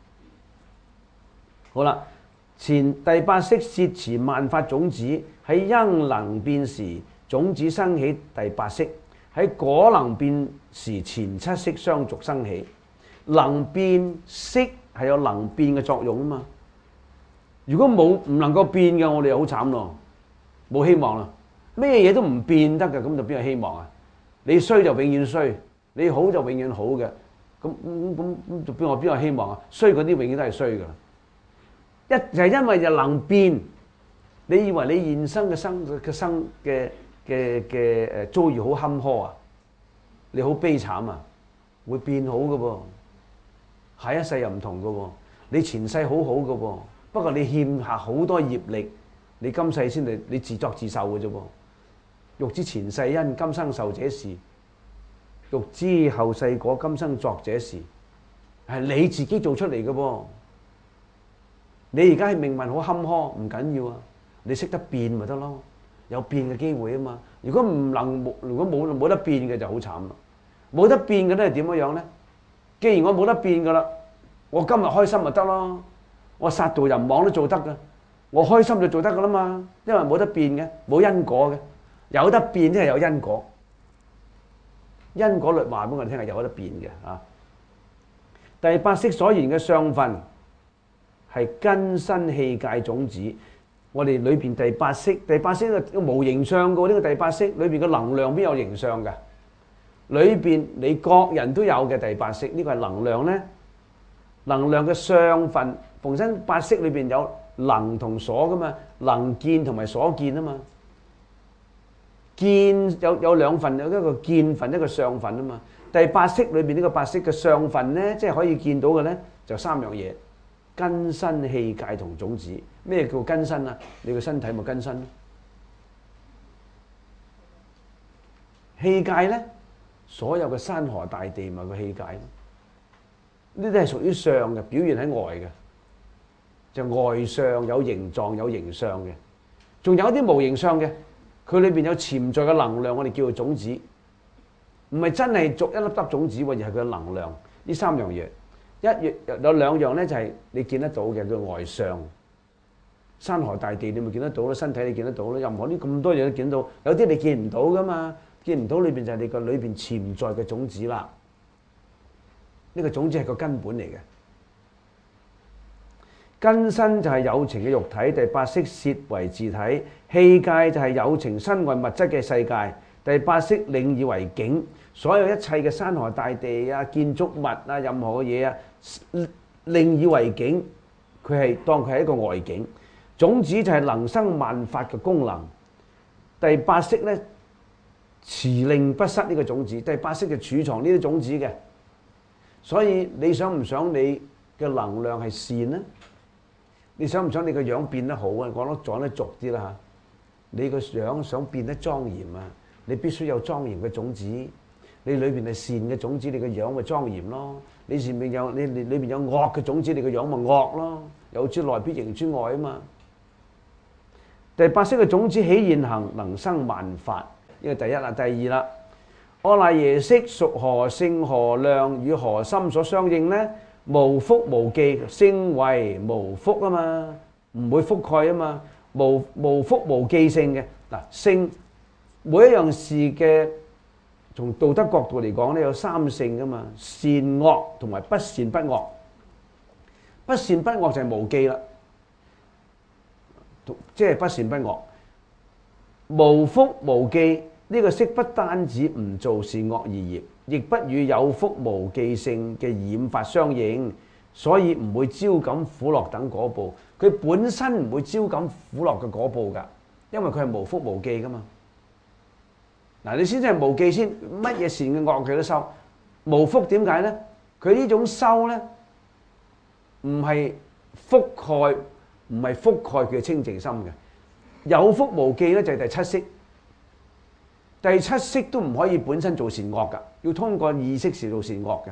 好啦，前第八識攝持萬法種子，喺因能變時，種子生起第八識；喺果能變時，前七識相續生起。能變識係有能變嘅作用啊嘛。如果唔能夠變嘅，我哋好慘咯，冇希望啦。咩嘢都唔變得嘅，咁就邊有希望啊？你衰就永遠衰，你好就永遠好嘅，咁就邊有希望啊？衰嗰啲永遠都係衰噶。就係因為就能變，你以為你現生嘅遭遇好坎坷啊？你好悲慘啊？會變好嘅噃，下一世又唔同嘅喎。你前世好好嘅喎。不過你欠下好多業力，你今世先你自作自受嘅啫噃。欲知前世因，今生受這事；欲知後世果，今生作這事。係你自己做出嚟嘅噃。你而家係命運好坎坷，唔緊要啊，你識得變咪得咯，有變嘅機會啊嘛。如果冇得變嘅就好慘啦。冇得變嘅咧係點樣咧？既然我冇得變噶啦，我今日開心咪得咯。我殺盜淫妄都做得噶，我開心就做得噶啦嘛，因為冇得變嘅，冇因果嘅，有得變即係有因果。因果律話俾我哋聽係有得變嘅啊。第八識所言嘅相分係根身器界種子，我哋裏邊第八識個無形相嘅呢個第八識裏邊嘅能量邊有形相嘅？裏邊你各人都有嘅第八識，呢個係能量咧，能量嘅相分。逢身八識裏邊有能同所噶嘛，能見同埋所見啊嘛。見有兩份，有一個見份，一個相份啊嘛。第八識裏邊呢個八識嘅相份咧，即係可以見到嘅咧，就三樣嘢：根身、器界同種子。咩叫根身啊？你個身體咪根身咯。器界咧，所有嘅山河大地咪個器界咯。呢啲係屬於相嘅，表現喺外嘅。就外相有形狀有形相嘅，仲有一啲無形相嘅，佢裏邊有潛在嘅能量，我哋叫做種子，唔係真係逐一粒粒種子，而係佢嘅能量。呢三樣嘢，有兩樣咧就係你見得到嘅叫外相，山河大地你咪見得到咯，身體你見得到咯，任何啲咁多嘢都見到，有啲你見唔到噶嘛，見唔到裏邊就係你個裏邊潛在嘅種子啦。呢個種子係個根本嚟嘅。根身就係有情嘅肉體，第八識攝為自體；器界就係有情身外物質嘅世界，第八識領以為境。所有一切嘅山河大地啊、建築物啊、任何嘅嘢啊，領以為境， 佢係當佢係一個外境。種子就係能生萬法嘅功能。第八識咧，持令不失呢個種子。第八識就儲藏呢啲種子嘅。所以你想唔想你嘅能量係善呢？你想唔想你個樣變得好啊？講得俗啲啦嚇，你個樣想變得莊嚴啊，你必須有莊嚴嘅種子。你裏邊係善嘅種子，你個樣咪莊嚴咯。你前面有你裏邊有惡嘅種子，你個樣咪惡咯。有諸內必形諸外啊嘛。第八識嘅種子起現行，能生萬法。呢個第一啦，第二啦。阿賴耶識屬何性何量與何心所相應呢？無覆無記，性為無覆啊嘛，唔會覆蓋啊嘛，無覆無記性嘅嗱。性每一樣事嘅，從道德角度嚟講咧，有三性噶嘛，善惡同埋不善不惡。不善不惡就係無記啦，即係不善不惡。無覆無記呢個識不單止唔做善惡二業，亦不與有覆無記性嘅染法相應，所以唔會招感苦樂等果報。佢本身唔會招感苦樂嘅果報㗎，因為佢係無覆無記㗎嘛。嗱，你先真係無記先，乜嘢善嘅惡佢都收。無覆點解咧？佢呢種收咧，唔係覆蓋佢嘅清淨心嘅。有覆無記咧就係第七識。第七識都唔可以本身做善惡噶，要通過意識時做善惡嘅。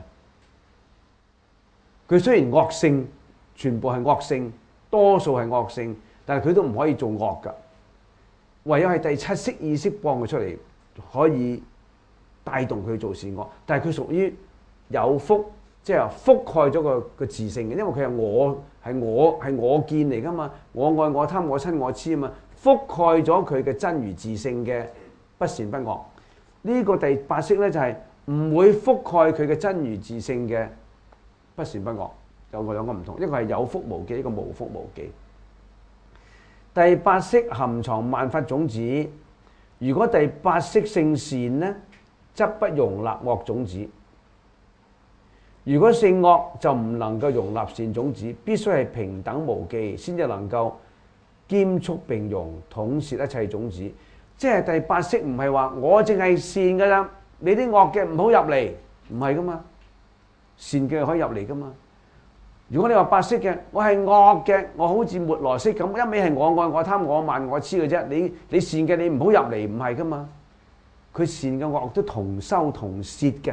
佢雖然惡性，全部係惡性，多數係惡性，但係佢都唔可以做惡噶。唯有係第七識意識幫佢出嚟，可以帶動佢做善惡。但係佢屬於有覆，即係覆蓋咗個自性嘅，因為佢係我見嚟噶嘛，我愛我貪我親我痴啊嘛，覆蓋咗佢嘅真如自性嘅。不善不惡，呢個第八識咧就係唔會覆蓋佢嘅真如自性嘅不善不惡，有兩個唔同，一個係有覆無記，一個無覆無記。第八識含藏萬法種子，如果第八識性善呢，則不容納惡種子；如果性惡就唔能夠容納善種子，必須係平等無記，先至能夠兼蓄並容，統攝一切種子。即係第八識唔係話我淨係善㗎啦，你啲惡嘅唔好入嚟，唔係噶嘛，善嘅可以入嚟噶嘛。如果你話八識嘅，我係惡嘅，我好似末羅識咁，一味係我愛我貪我慢我痴嘅啫。你善嘅你唔好入嚟，唔係噶嘛。佢善嘅惡都同收同攝嘅，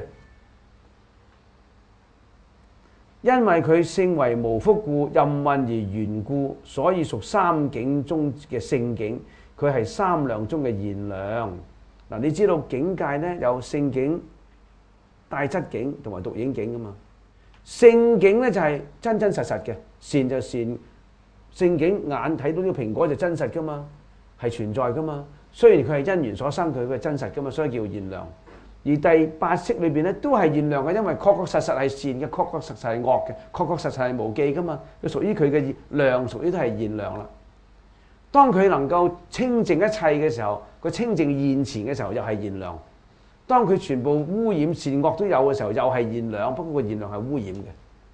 因為佢性為無覆故，任運而緣故，所以屬三境中嘅性境。佢係三量中嘅現量。嗱，你知道境界咧有性境、帶質境同埋獨影境噶嘛？性境咧就係真真實實嘅，善就善。性境眼睇到呢個蘋果就真實噶嘛，係存在噶嘛。雖然佢係因緣所生，佢係真實噶嘛，所以叫現量。而第八識裏邊咧都係現量嘅，因為確確實實係善嘅，確確實實係惡嘅，確確實實係無記噶嘛。佢屬於佢嘅量，屬於都係現量啦。當佢能夠清淨一切嘅時候，個清淨現前嘅時候又係現量；當佢全部污染善惡都有嘅時候，又係現量。不過個現量係污染嘅，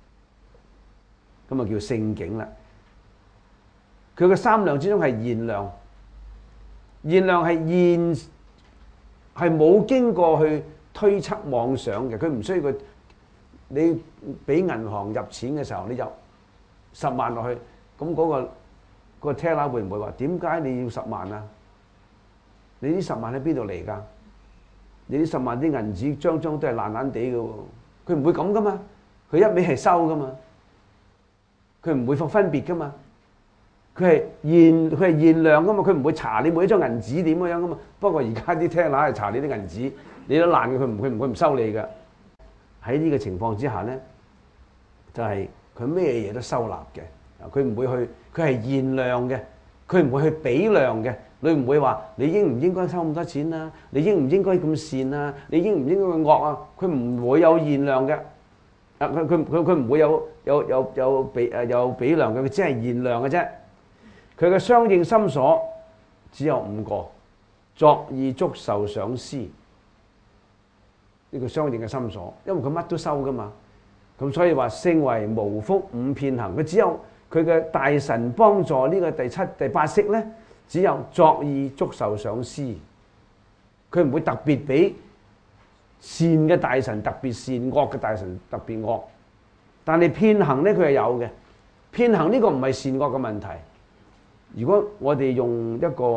咁啊叫性境啦。佢嘅三量之中係現量，現量係冇經過去推測妄想嘅，佢唔需要佢。你俾銀行入錢嘅時候，你入10萬落去，咁嗰個 teller 會唔會話點解你要10萬啊？你啲10萬喺邊度嚟㗎？你啲10萬啲銀紙張張都係爛爛地嘅喎，佢唔會咁噶嘛，佢一味係收噶嘛，佢唔會放分別噶嘛，佢係現量噶嘛，佢唔會查你每一張銀紙點樣噶嘛。不過而家啲 teller 係查你啲銀紙，你都爛嘅，佢唔收你嘅。喺呢個情況之下咧，就係佢咩嘢都收納嘅。佢唔會去，佢係現量嘅，佢唔會去比量嘅。你唔會話你應唔應該收咁多錢啊？你應唔應該咁善啊？你應唔應該咁惡啊？佢唔會有現量嘅，佢唔會有比量嘅，佢只係現量嘅啫。佢嘅相應心所只有5個：作意觸受想思。呢個相應嘅心所，因為佢乜都收噶嘛。咁所以話性為無覆五遍行，佢只有佢嘅大臣幫助呢個第七、第八式咧，只有作意、祝壽、賞施，佢唔會特別俾善嘅大臣特別善，惡嘅大臣特別惡。但係遍行咧，佢係有嘅。遍行呢個唔係善惡嘅問題。如果我哋用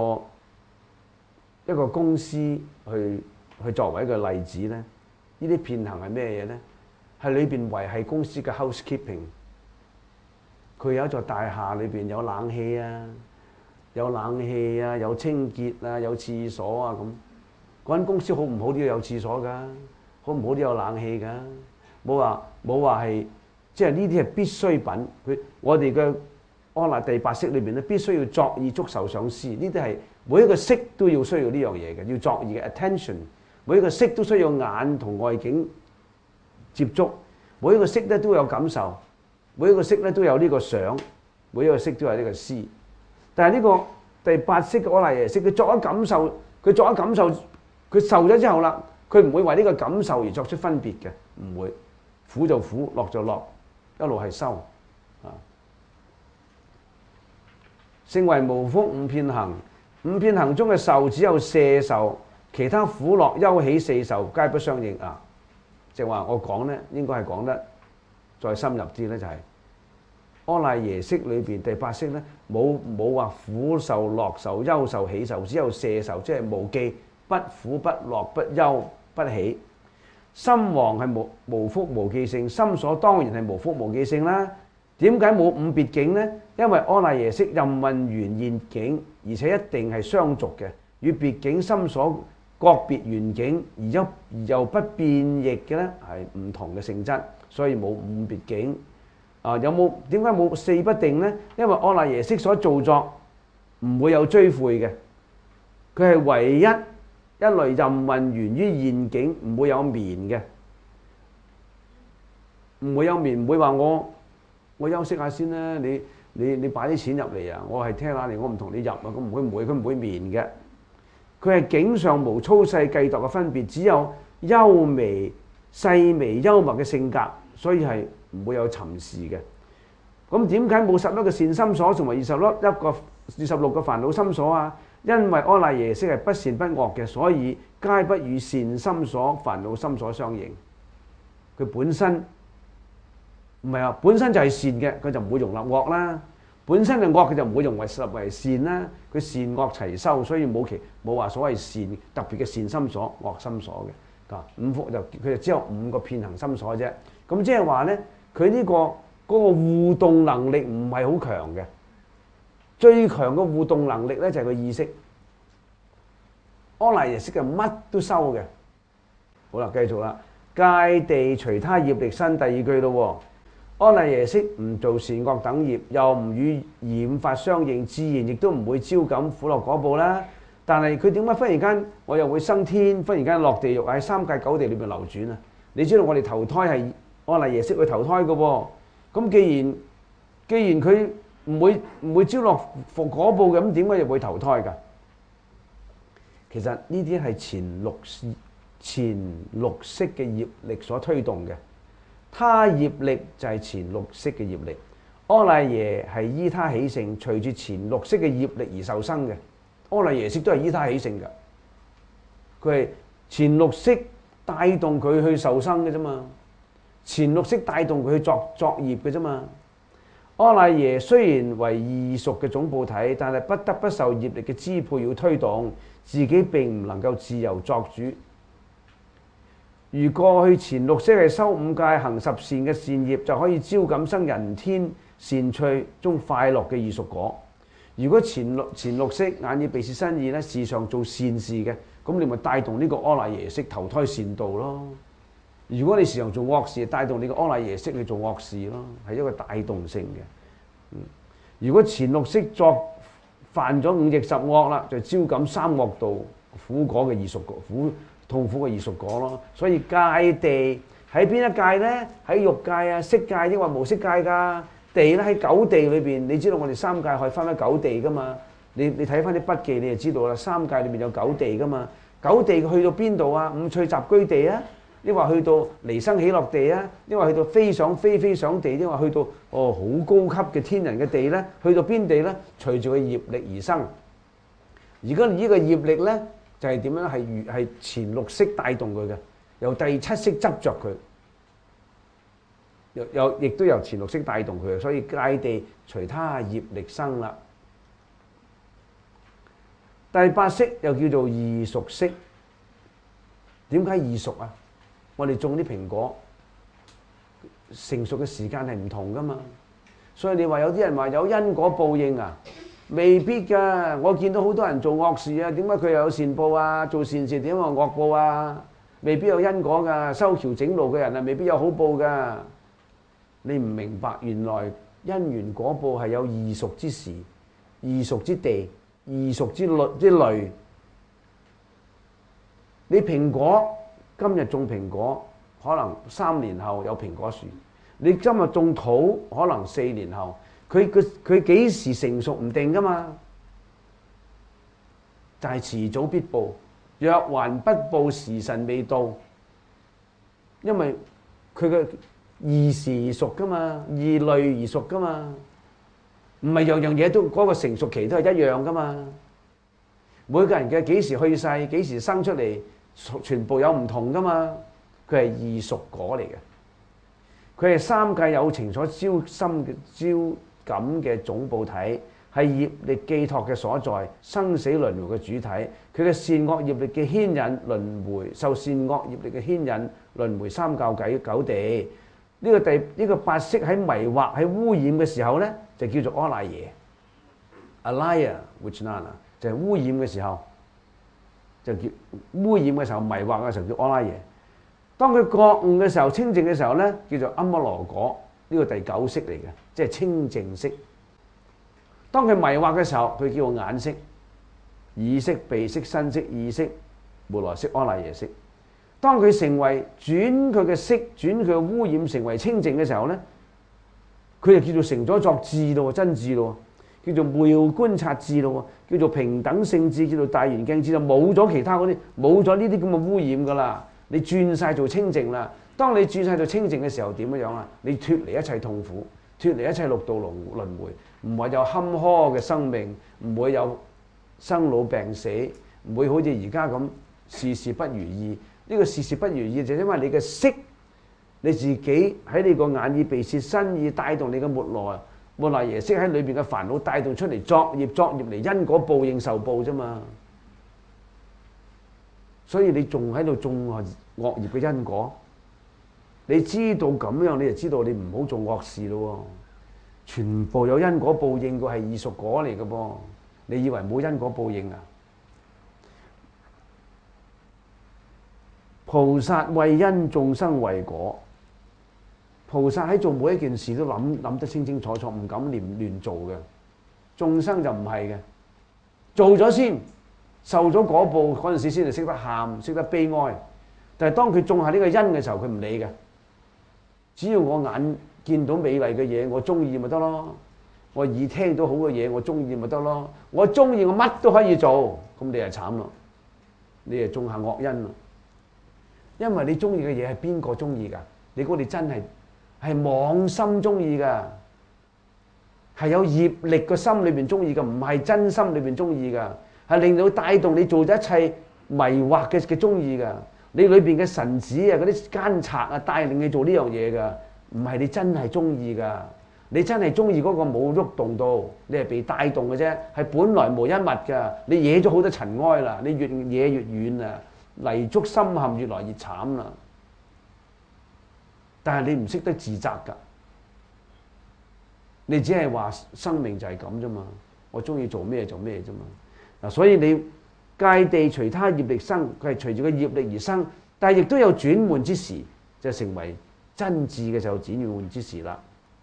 一個公司去作為一個例子咧，呢啲遍行係咩嘢咧？係裏邊維係公司嘅 housekeeping。佢有一座大廈裏邊有冷氣啊，有清潔啊，有廁所啊咁。嗰間公司好唔好都要有廁所㗎，好唔好都有冷氣㗎。冇話係，即係呢啲係必需品。我哋嘅安娜第八式裏邊咧，必須要作意、祝壽、賞施。呢啲係每一個式都要需要呢樣嘢嘅，要作意嘅 attention。每一個式都需要眼同外境接觸，每一個式咧都有感受。每一個式咧都有呢個想，每一個式都有呢個思。但係呢個第八式嘅阿賴耶識，佢作咗感受，佢受咗之後啦，佢唔會為呢個感受而作出分別嘅，唔會。苦就苦，樂就樂，一路係修啊。聖為無福五遍行，五遍行中嘅受只有舍受，其他苦樂憂喜四受皆不相應啊。即係話我講咧，應該係講得再深入啲咧，就係阿賴耶識裏邊第八識咧，冇話苦受、樂受、憂受、喜受，只有舍受，即係無記，不苦不樂不憂不喜。心王係無福無記性，心所當然係無福無記性啦。點解冇五別境呢？因為阿賴耶識任運緣現境，而且一定係相續嘅，與別境心所各別緣境而又不變易嘅咧，係唔同嘅性質。所以冇五別境啊！點解冇四不定呢？因為阿賴耶識所造作唔會有追悔嘅，佢係唯一一類任運緣於現境，唔會有眠嘅，唔會有眠，唔會話我休息下先啦。你擺啲錢入嚟啊！我係聽下你，我唔同你入啊！咁佢唔會眠嘅。佢係境上無粗細計度嘅分別，只有細微幽默嘅性格。所以係唔會有尋視嘅。咁點解冇11個善心所，同埋26個煩惱心所啊？因為阿賴耶識係不善不惡嘅，所以皆不與善心所、煩惱心所相應。佢本身唔係話本身就係善嘅，佢就唔會容納惡啦。本身係惡，佢就唔會容為善啦。佢善惡齊修，所以冇話所謂善特別嘅善心所、惡心所嘅。佢就只有5個遍行心所啫。咁即係話咧，佢呢嗰個互動能力唔係好強嘅。最強嘅互動能力咧就係個意識。阿賴耶識嘅乜都收嘅。好啦，繼續啦。戒地隨他業力身，第二句咯。阿賴耶識唔做善惡等業，又唔與染法相應，自然亦都唔會招感苦樂果報啦。但係佢點解忽然間我又會升天，忽然間落地獄喺三界九地裏邊流轉啊？你知道我哋投胎係阿賴耶識去投胎嘅喎。咁既然佢唔會招落果報嘅，咁點解又會投胎㗎？其實呢啲係前六識嘅業力所推動嘅，他業力就係前六識嘅業力。阿賴耶係依他起性，隨住前六識嘅業力而受生嘅。阿賴耶識都係依他起性㗎，佢係前六識帶動佢去受生嘅啫嘛，前六識帶動佢去作業嘅啫嘛。阿賴耶雖然為異熟嘅總報體，但係不得不受業力嘅支配要推動，自己並唔能夠自由作主。如過去前六識係修五戒行十善嘅善業，就可以招感生人天善趣中快樂嘅異熟果。如果前六識眼耳鼻舌身意咧，時常做善事嘅，咁你咪帶動呢個阿賴耶識投胎善道咯。如果你時常做惡事，帶動你個阿賴耶識去做惡事咯，係一個帶動性嘅。如果前六識犯咗五逆十惡啦，就招感三惡道苦果嘅異熟果，痛苦嘅異熟果咯。所以戒地喺邊一界呢？喺欲界啊、色界抑或無色界㗎？地咧喺九地裏邊，你知道我哋三界可以分開九地㗎嘛？你睇翻啲筆記，你就知道啦。三界裏面有九地㗎嘛？九地去到邊度啊？五趣雜居地啊， 抑或去到離生喜樂地啊，抑或去到飛上飛上地，抑或去到好高級嘅天人嘅地咧，去到邊地咧？隨住佢業力而生。而家呢個業力咧，就係點樣？係前六識帶動佢嘅，由第七識執着佢。亦都由前六識帶動佢，所以界地隨他業力生啦。第八識又叫做異熟識。點解異熟啊？我哋種啲蘋果成熟嘅時間係唔同噶嘛，所以你話有啲人話有因果報應啊，未必噶。我見到好多人做惡事啊，點解佢又有善報啊？做善事點解惡報啊？未必有因果噶。修橋整路嘅人啊，未必有好報噶。你唔明白，原來因緣果報係有異熟之時、異熟之地、異熟之類。你蘋果今日種蘋果，可能3年後有蘋果樹；你今日種土，可能4年後，佢幾時成熟唔定噶嘛？就係遲早必報，若還不報，時辰未到。因為佢嘅異時而熟噶嘛，異類而熟噶嘛，唔係樣樣嘢都嗰個成熟期都係一樣噶嘛。每個人嘅幾時去世、幾時生出嚟，全部有唔同噶嘛。佢係異熟果嚟嘅，佢係三界有情所招心嘅招感嘅總報體，係業力寄託嘅所在，生死輪迴嘅主體。佢嘅善惡業力嘅牽引輪迴，受善惡業力嘅牽引輪迴三教九地。呢個八識喺迷惑喺污染嘅時候咧，就叫做阿賴耶 Alaya Vijnana， 就係污染嘅時候，就叫污染嘅時候，迷惑嘅時候叫阿賴耶。當佢覺悟嘅時候，清淨嘅時候咧，叫做阿摩羅果。呢個第九識嚟嘅，即係清淨識。當佢迷惑嘅時候，佢叫眼識、耳識、鼻識、身識、意識、無來識、阿賴耶識。當佢成為轉佢嘅識，轉佢嘅污染成為清淨嘅時候咧，佢就叫做成咗作智咯，真智咯，叫做妙觀察智咯，叫做平等性智，叫做大圓鏡智，就冇咗其他嗰啲，冇咗呢啲咁嘅污染噶啦，你轉晒做清淨啦。當你轉晒做清淨嘅時候，點樣啊？你脫離一切痛苦，脫離一切六道輪迴，唔會有坎坷嘅生命，唔會有生老病死，唔會好似而家咁事事不如意。呢個事事不如意就因為你嘅識，你自己喺你個眼耳鼻舌身意帶動你嘅末那耶識喺裏邊嘅煩惱帶動出嚟作業嚟因果報應受報啫嘛。所以你仲喺度種惡業嘅因果，你知道咁樣你就知道你唔好做惡事咯。全部有因果報應嘅係異熟果嚟嘅噃，你以為冇因果報應啊？菩薩為因，眾生為果。菩薩喺做每一件事都諗得清清楚楚，唔敢亂做嘅。眾生就唔係嘅，做咗先，受咗果報嗰陣時先係識得喊，識得悲哀。但係當佢種下呢個因嘅時候，佢唔理嘅。只要我眼見到美麗嘅嘢，我中意咪得咯；我耳聽到好嘅嘢，我中意咪得咯。我中意，我乜都可以做，咁你就慘咯，你就種下惡因咯。因為你中意嘅嘢係邊個中意㗎？你估你真係妄心中意㗎，係有業力個心裏邊中意㗎，唔係真心裏邊中意㗎，係令到帶動你做一切迷惑嘅中意㗎。你裏邊嘅神子啊，嗰啲奸賊啊，帶領你做呢樣嘢㗎，唔係你真係中意㗎。你真係中意嗰個冇喐動到，你係被帶動嘅啫，係本來無一物㗎。你惹咗好多塵埃啦，你越惹越遠啊！泥足深陷，越來越慘啦。但係你唔識得自責㗎，你只係話生命就係咁啫嘛。我中意做咩做咩啫嘛。嗱，所以你界地隨他業力生，佢係隨住個業力而生，但係亦都有轉換之時，就成為真智嘅時候轉換之時啦。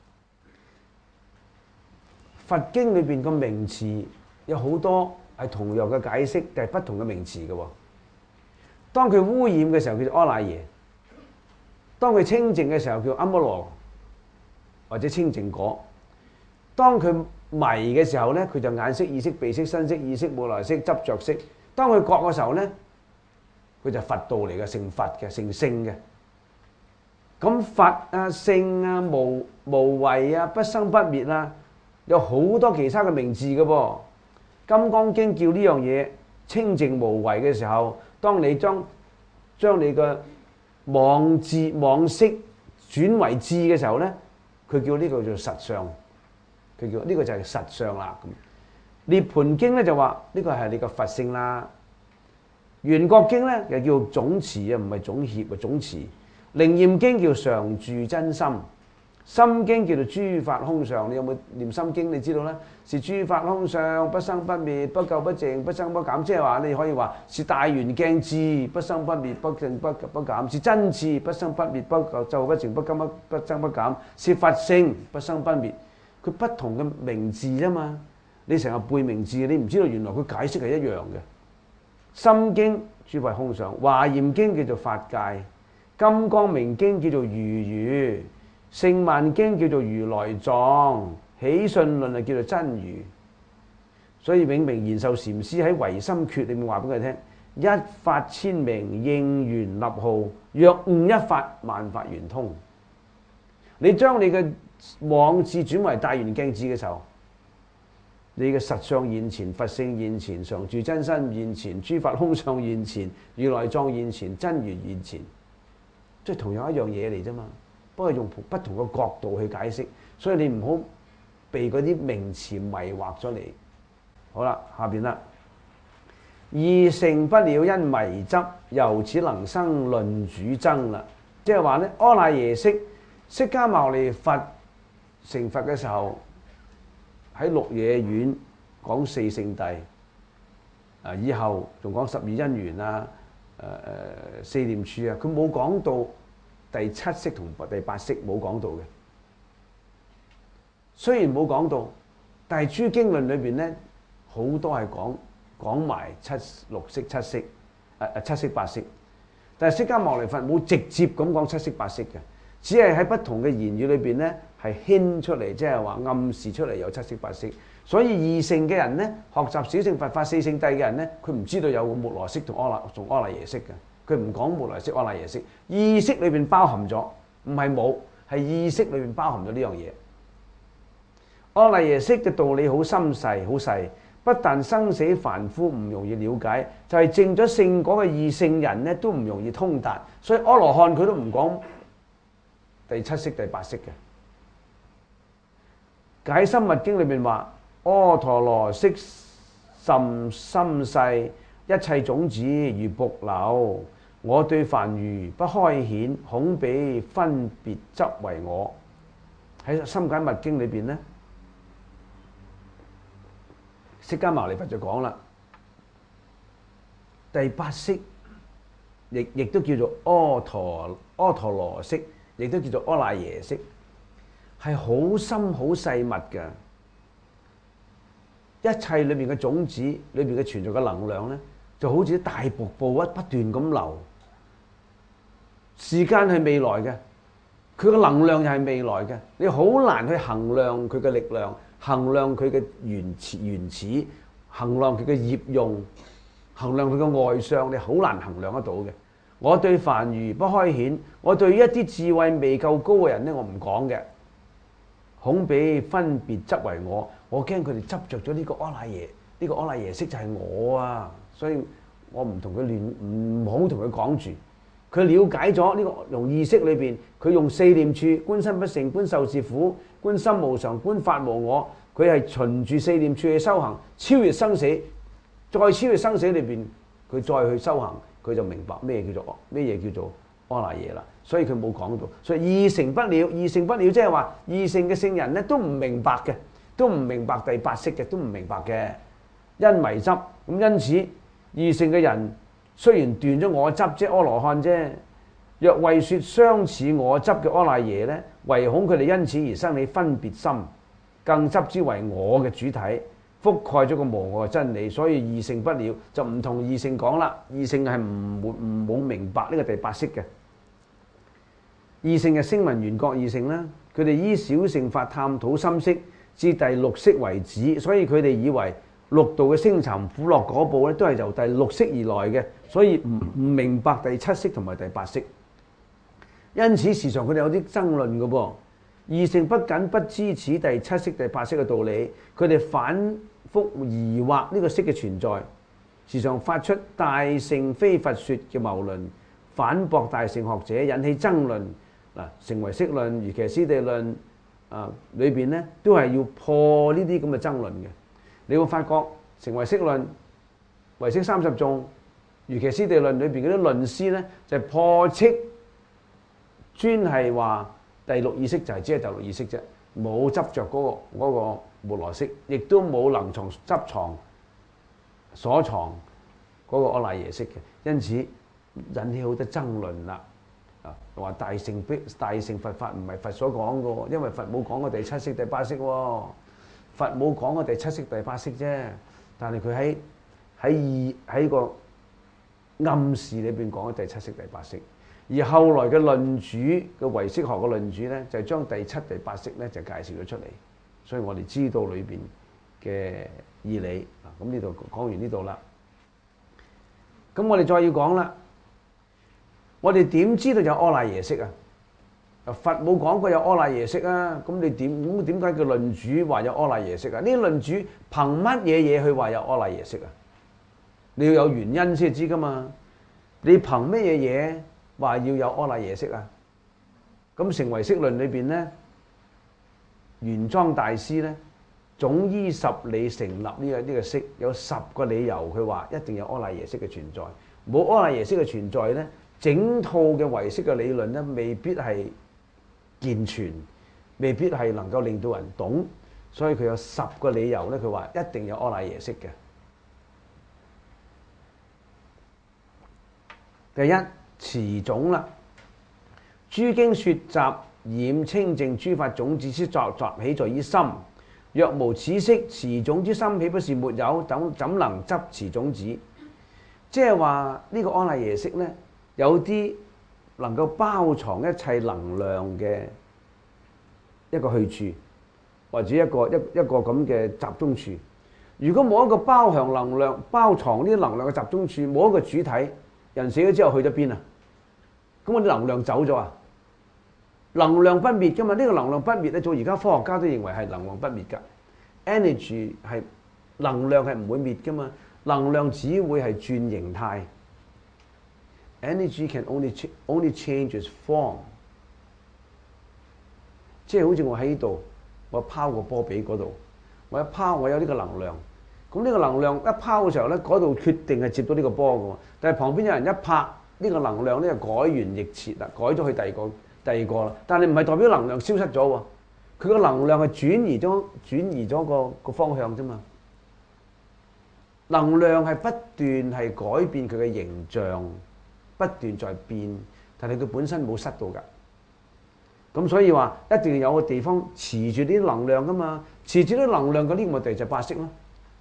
佛經裏邊個名詞有好多係同樣嘅解釋，但係不同嘅名詞嘅喎。當佢污染嘅時候叫做阿賴耶，當佢清淨嘅時候叫阿摩羅或者清淨果。當佢迷嘅時候咧，佢就眼識、耳識、鼻識、身識、意識、無來識、執着識。當佢覺嘅時候咧，佢就佛道嚟嘅，成佛嘅，成聖嘅， 咁佛啊、聖啊、無為啊、不生不滅啊，有好多其他嘅名字嘅噃。金剛經叫呢樣嘢清淨無為嘅時候，當你將你嘅妄識轉為智嘅時候咧，佢叫呢個叫做實相，佢叫呢個就係實相啦。咁涅槃經咧就話呢個係你個佛性啦。圓覺經咧又叫總持啊，唔係總協啊，總持。楞嚴經叫常住真心。心經叫做諸法空相，你有冇念心經？你知道啦，是諸法空相，不生不滅，不垢不淨，不增不減。即係話你可以話是大圓鏡智，不生不滅，不淨不減，是真智，不生不滅，不垢不淨，不增不減，是佛性，不生不滅。佢不同嘅名字啫嘛，你成日背名字，你唔知道原來佢解釋係一樣嘅。心經諸法空相，華嚴經叫做法界，金剛明經叫做如如。聖曼經叫做如來藏，起信論啊叫做真如。所以永明延壽禪師喺唯心訣裏面話俾佢聽：一法千名，應緣立號，若悟一法，萬法圓通。你將你嘅妄智轉為大圓鏡智嘅時候，你嘅實相現前，佛性現前，常住真身現前，諸法空相現前，如來藏現前，真如現前，即係同樣一樣嘢嚟啫嘛。不過用不同嘅角度去解釋，所以你唔好被嗰啲名詞迷惑咗你。好啦，下邊啦，二乘不了因迷執，由此能生論主爭啦。即係話咧，阿賴耶識釋迦牟尼佛成佛嘅時候，喺鹿野苑講四聖諦，以後仲講十二因緣啊，四念處啊，佢冇講到第七識同第八識，冇講到嘅。雖然冇講到，但係諸經論裏邊咧，好多係講埋六識、七識、七識八識。但係釋迦牟尼佛冇直接咁講七識八識嘅，只係喺不同嘅言語裏邊咧係牽出嚟，即係話暗示出嚟有七識八識。所以二乘嘅人咧，學習小乘佛法四聖諦嘅人咧，佢唔知道有末羅識同阿賴耶識嘅。佢唔講末羅識、阿賴耶識，意識裏邊包含咗，唔係冇，係意識裏邊包含咗呢樣嘢。阿賴耶識嘅道理好深細，好細，不但生死凡夫唔容易了解，就係證咗聖果嘅二乘人咧都唔容易通達。所以阿羅漢佢都唔講第七識、第八識嘅。解深密經裏面話：阿陀羅識甚深細，一切種子如瀑流。我對凡愚不開顯，恐彼分別執為我。喺深解密經裏邊咧，釋迦牟尼佛就講啦，第八識亦都叫做阿陀羅識，亦都叫做阿賴耶識，係好深好細密嘅。一切裏面嘅種子裏面嘅存在嘅能量咧，就好似大瀑布不斷咁流。時間係未來嘅，佢嘅能量又係未來嘅，你好難去衡量佢嘅力量，衡量佢嘅原始，衡量佢嘅業用，衡量佢嘅外相，你好難衡量得到嘅。我對凡愚不開顯，我對於一啲智慧未夠高嘅人咧，我唔講嘅。恐彼分別執為我，我驚佢哋執着咗呢個阿賴耶，呢個阿賴耶識就係我啊，所以我唔同佢唔好同佢講住。佢了解咗呢個用意識裏邊，佢用四念處觀身不勝、觀受是苦、觀心無常、觀法無我，佢係循住四念處去修行，超越生死，再超越生死裏邊，佢再去修行，佢就明白咩嘢叫做阿賴耶啦。所以佢冇講到，所以二乘不了，即係話二乘嘅聖人咧都唔明白嘅，都唔明白第八識嘅，都唔明白嘅，因迷執。咁因此二乘嘅人雖然斷咗我執，即係阿羅漢啫，若為說相似我執嘅阿賴耶咧，唯恐佢哋因此而生起分別心，更執之為我嘅主體，覆蓋咗個無我嘅真理。所以二乘不了就唔同二乘講啦，二乘係冇明白呢個第八識嘅。二乘嘅聲聞緣覺二乘啦，佢哋依小乘法探討深識至第六識為止，所以佢哋以為六道嘅聲尋苦樂果報咧都係由第六識而來嘅，所以唔明白第七識同埋第八識。 因此時常佢哋有啲爭論嘅噃。二乘不僅不知此第七識第八識嘅道理，佢哋反覆疑惑呢個識嘅存在，時常發出大乘非佛說嘅謬論，反駁大乘學者，引起爭論。嗱，成唯識論、瑜伽師地論裏邊咧，都係要破呢啲咁嘅爭論嘅。你會發覺成唯識論、唯識30頌、瑜伽師地論裏邊嗰啲論師咧，就係破斥專係話第六意識就係只係第六意識啫，冇執着嗰個末羅識，亦都冇能藏執藏所藏嗰個阿賴耶識嘅，因此引起好多爭論啦。話大乘佛法唔係佛所講嘅，因為佛冇講過第七識第八識喎，佛冇講過第七識第八識啫，但係佢喺個暗示裏邊講咗第七識第八識。而後來嘅論主嘅唯識學嘅論主咧，就係將第七、第八識咧就介紹咗出嚟，所以我哋知道裏邊嘅義理。咁呢度講完呢度啦，咁我哋再要講啦，我哋點知道有阿賴耶識啊？佛冇講過有阿賴耶識啊，咁你點解叫論主話有阿賴耶識啊？呢啲論主憑乜嘢去話有阿賴耶識啊？你要有原因先知噶嘛？你憑乜嘢話要有阿賴耶識啊？咁成唯識論裏邊咧，玄奘大師咧，總依十理成立呢個識，有10個理由，佢話一定有阿賴耶識嘅存在。冇阿賴耶識嘅存在咧，整套嘅唯識嘅理論咧，未必係健全，未必係能夠令到人懂。所以佢有10個理由咧，佢話一定有阿賴耶識嘅。第一，持種啦，諸經說集染清淨諸法種子之作集起在於心，若無此識，持種之心豈不是沒有？怎能執持種子？即係話呢個阿賴耶識咧，有啲能夠包藏一切能量嘅一個去處，或者一個咁嘅集中處。如果冇一個包藏呢啲能量嘅集中處，冇一個主體，人死咗之後去咗邊啊？咁我啲能量走咗啊？能量不滅噶嘛？呢個能量不滅咧，到而家科學家都認為係能量不滅噶。Energy 係能量係唔會滅噶嘛？能量只會係轉形態。Energy can only change its form。即係好似我喺呢度，我拋個波俾嗰度，我一拋我有呢個能量，咁呢個能量一拋嘅時候咧，嗰度決定係接到呢個波嘅喎。但係旁邊有人一拍，呢個能量咧就改弦易轍啦，改咗去第二個啦。但係唔係代表能量消失咗喎，佢個能量係轉移咗個方向啫嘛。能量係不斷係改變佢嘅形象，不斷在變，但係佢本身冇失到㗎。咁所以話一定要有個地方持住啲能量㗎嘛，持住啲能量嘅呢個目的就係八識咯。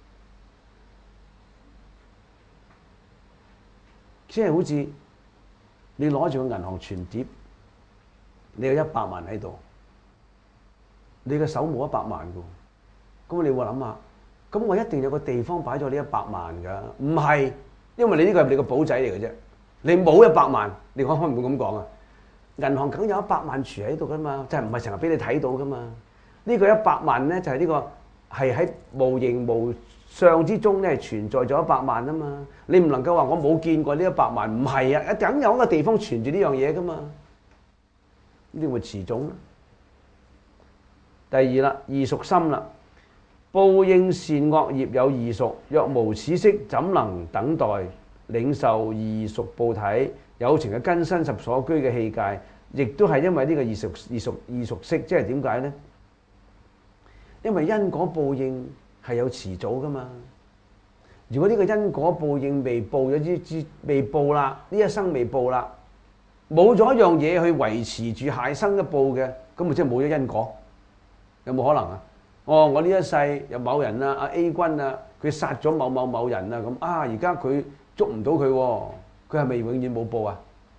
即係好似你攞住個銀行存碟，你有100萬喺度，你嘅手冇100萬㗎，咁你會諗下，咁我一定有個地方擺咗呢100萬㗎，唔係，因為你呢個係你個簿仔嚟嘅啫，你冇100萬，你可唔可以咁講啊？銀行梗有100萬儲喺度㗎嘛，就係唔係成日俾你睇到㗎嘛？呢個100萬咧就係呢個係喺無形無相之中咧存在咗100萬啊嘛，你唔能夠話我冇見過呢100萬，唔係啊，梗有一個地方存住呢樣嘢㗎嘛，呢個持種。第二啦，異熟心啦，報應善惡業有異熟，若無此識，怎能等待領受異熟報體？有情嘅根身十所居嘅器界，亦都係因為呢個異熟識，即係點解咧？因為因果報應係有遲早噶嘛。如果呢個因果報應未報咗未報啦，呢一生未報啦，冇咗一樣嘢去維持住下一生一報嘅，咁咪即係冇咗因果？有冇可能啊？哦，我呢一世有某人啊，阿 A 君啊，佢殺咗某人啊，咁啊，而家佢捉唔到佢喎。佢係咪永遠冇報啊？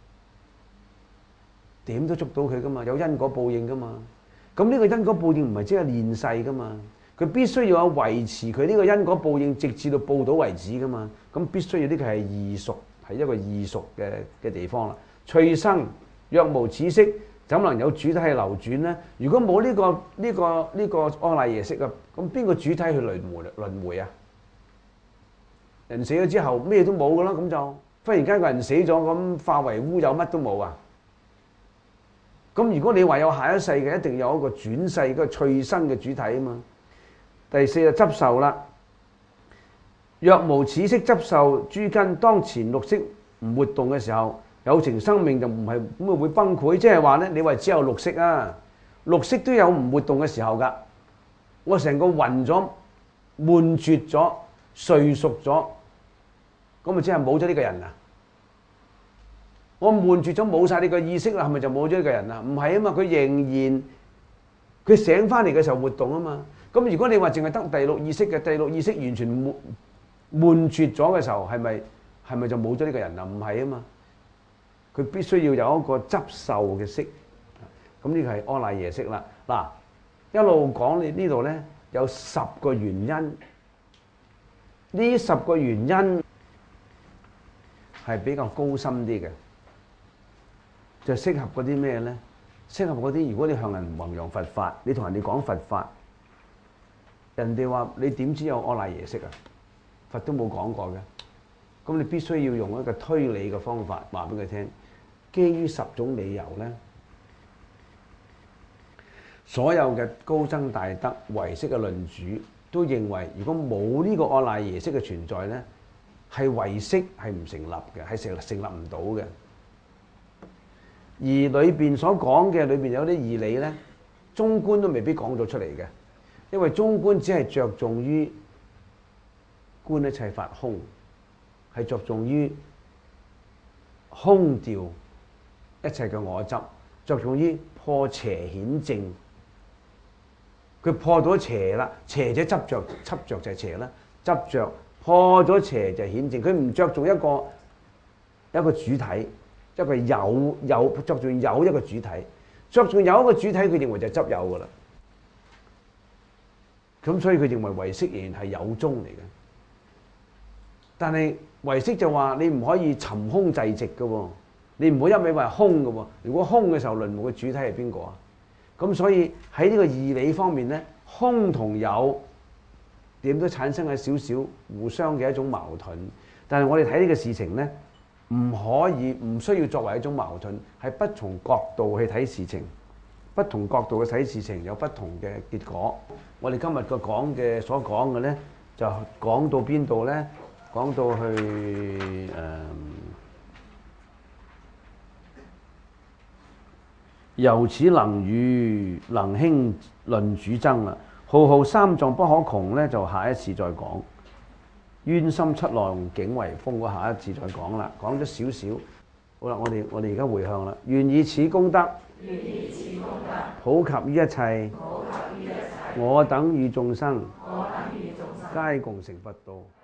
點都捉到佢噶嘛？有因果報應噶嘛？咁呢個因果報應唔係即係現世噶嘛？佢必須要有維持佢呢個因果報應，直至到報到為止噶嘛？咁必須要呢個係異熟，係一個異熟嘅地方啦。隨生若無此色，怎能有主體去流轉呢？如果冇呢個阿賴耶識啊，咁邊個主體去輪迴啊？人死咗之後咩都冇噶啦，咁就忽然間個人死咗，咁化為烏有，乜都冇啊！咁如果你話有下一世嘅，一定有一個轉世嗰個趣生嘅主體啊嘛。第四就執受啦。若無此色執受諸根，當前六識唔活動嘅時候，有情生命就唔係咁會崩潰。即係話咧，你話只有六識啊，六識都有唔活動嘅時候㗎。我成個暈咗、悶絕咗、睡熟咗，咁咪即係冇咗呢個人啊？我悶絕咗冇晒呢個意識啦，係咪就冇咗呢個人啊？唔係啊嘛，佢仍然佢醒翻嚟嘅時候活動啊嘛。咁如果你話淨係得第六意識嘅，第六意識完全悶絕咗嘅時候，係咪就冇咗呢個人啊？唔係啊嘛，佢必須要有一個執受嘅識。咁呢個係阿賴耶識啦。嗱，一路講你呢度咧有10個原因，呢10個原因係比較高深啲嘅。就適合嗰啲咩咧？適合嗰啲，如果你向人弘揚佛法，你同人哋講佛法，人哋話你點知有阿賴耶識啊？佛都冇講過嘅，咁你必須要用一個推理嘅方法話俾佢聽。基於10種理由咧，所有嘅高僧大德、唯識嘅論主都認為，如果冇呢個阿賴耶識嘅存在咧，係唯識係唔成立嘅，係成立唔到嘅。而裏邊所講嘅裏邊有啲義理咧，中觀都未必講咗出嚟嘅，因為中觀只係着重於觀一切法空，係着重於空掉一切嘅我執，着重於破邪顯正。佢破咗邪啦，邪者執着就係邪啦，執着破咗邪就係顯正。佢唔着重一個主體。一個有着重有一個主體，着重有一個主體，佢認為就執有噶啦。咁所以佢認為唯識仍然係有宗嚟嘅。但係唯識就話你唔可以尋空滯寂嘅喎，你唔好一味話空嘅喎。如果空嘅時候，輪迴嘅主體係邊個啊？咁所以喺呢個義理方面咧，空同有點都產生咗少少互相嘅一種矛盾。但係我哋睇呢個事情咧，唔需要作為一種矛盾，係不同角度去睇事情，不同角度去睇事情有不同嘅結果。我哋今日所講嘅咧，就講到邊度咧？講到去由此能與能興論主爭啦，浩浩三藏不可窮咧，就下一次再講。淵深七浪境為峰，我下一次再講啦，講咗少少。好啦，我哋而家回向啦，願以此功德，普及於一切，我等與眾生，皆共成佛道。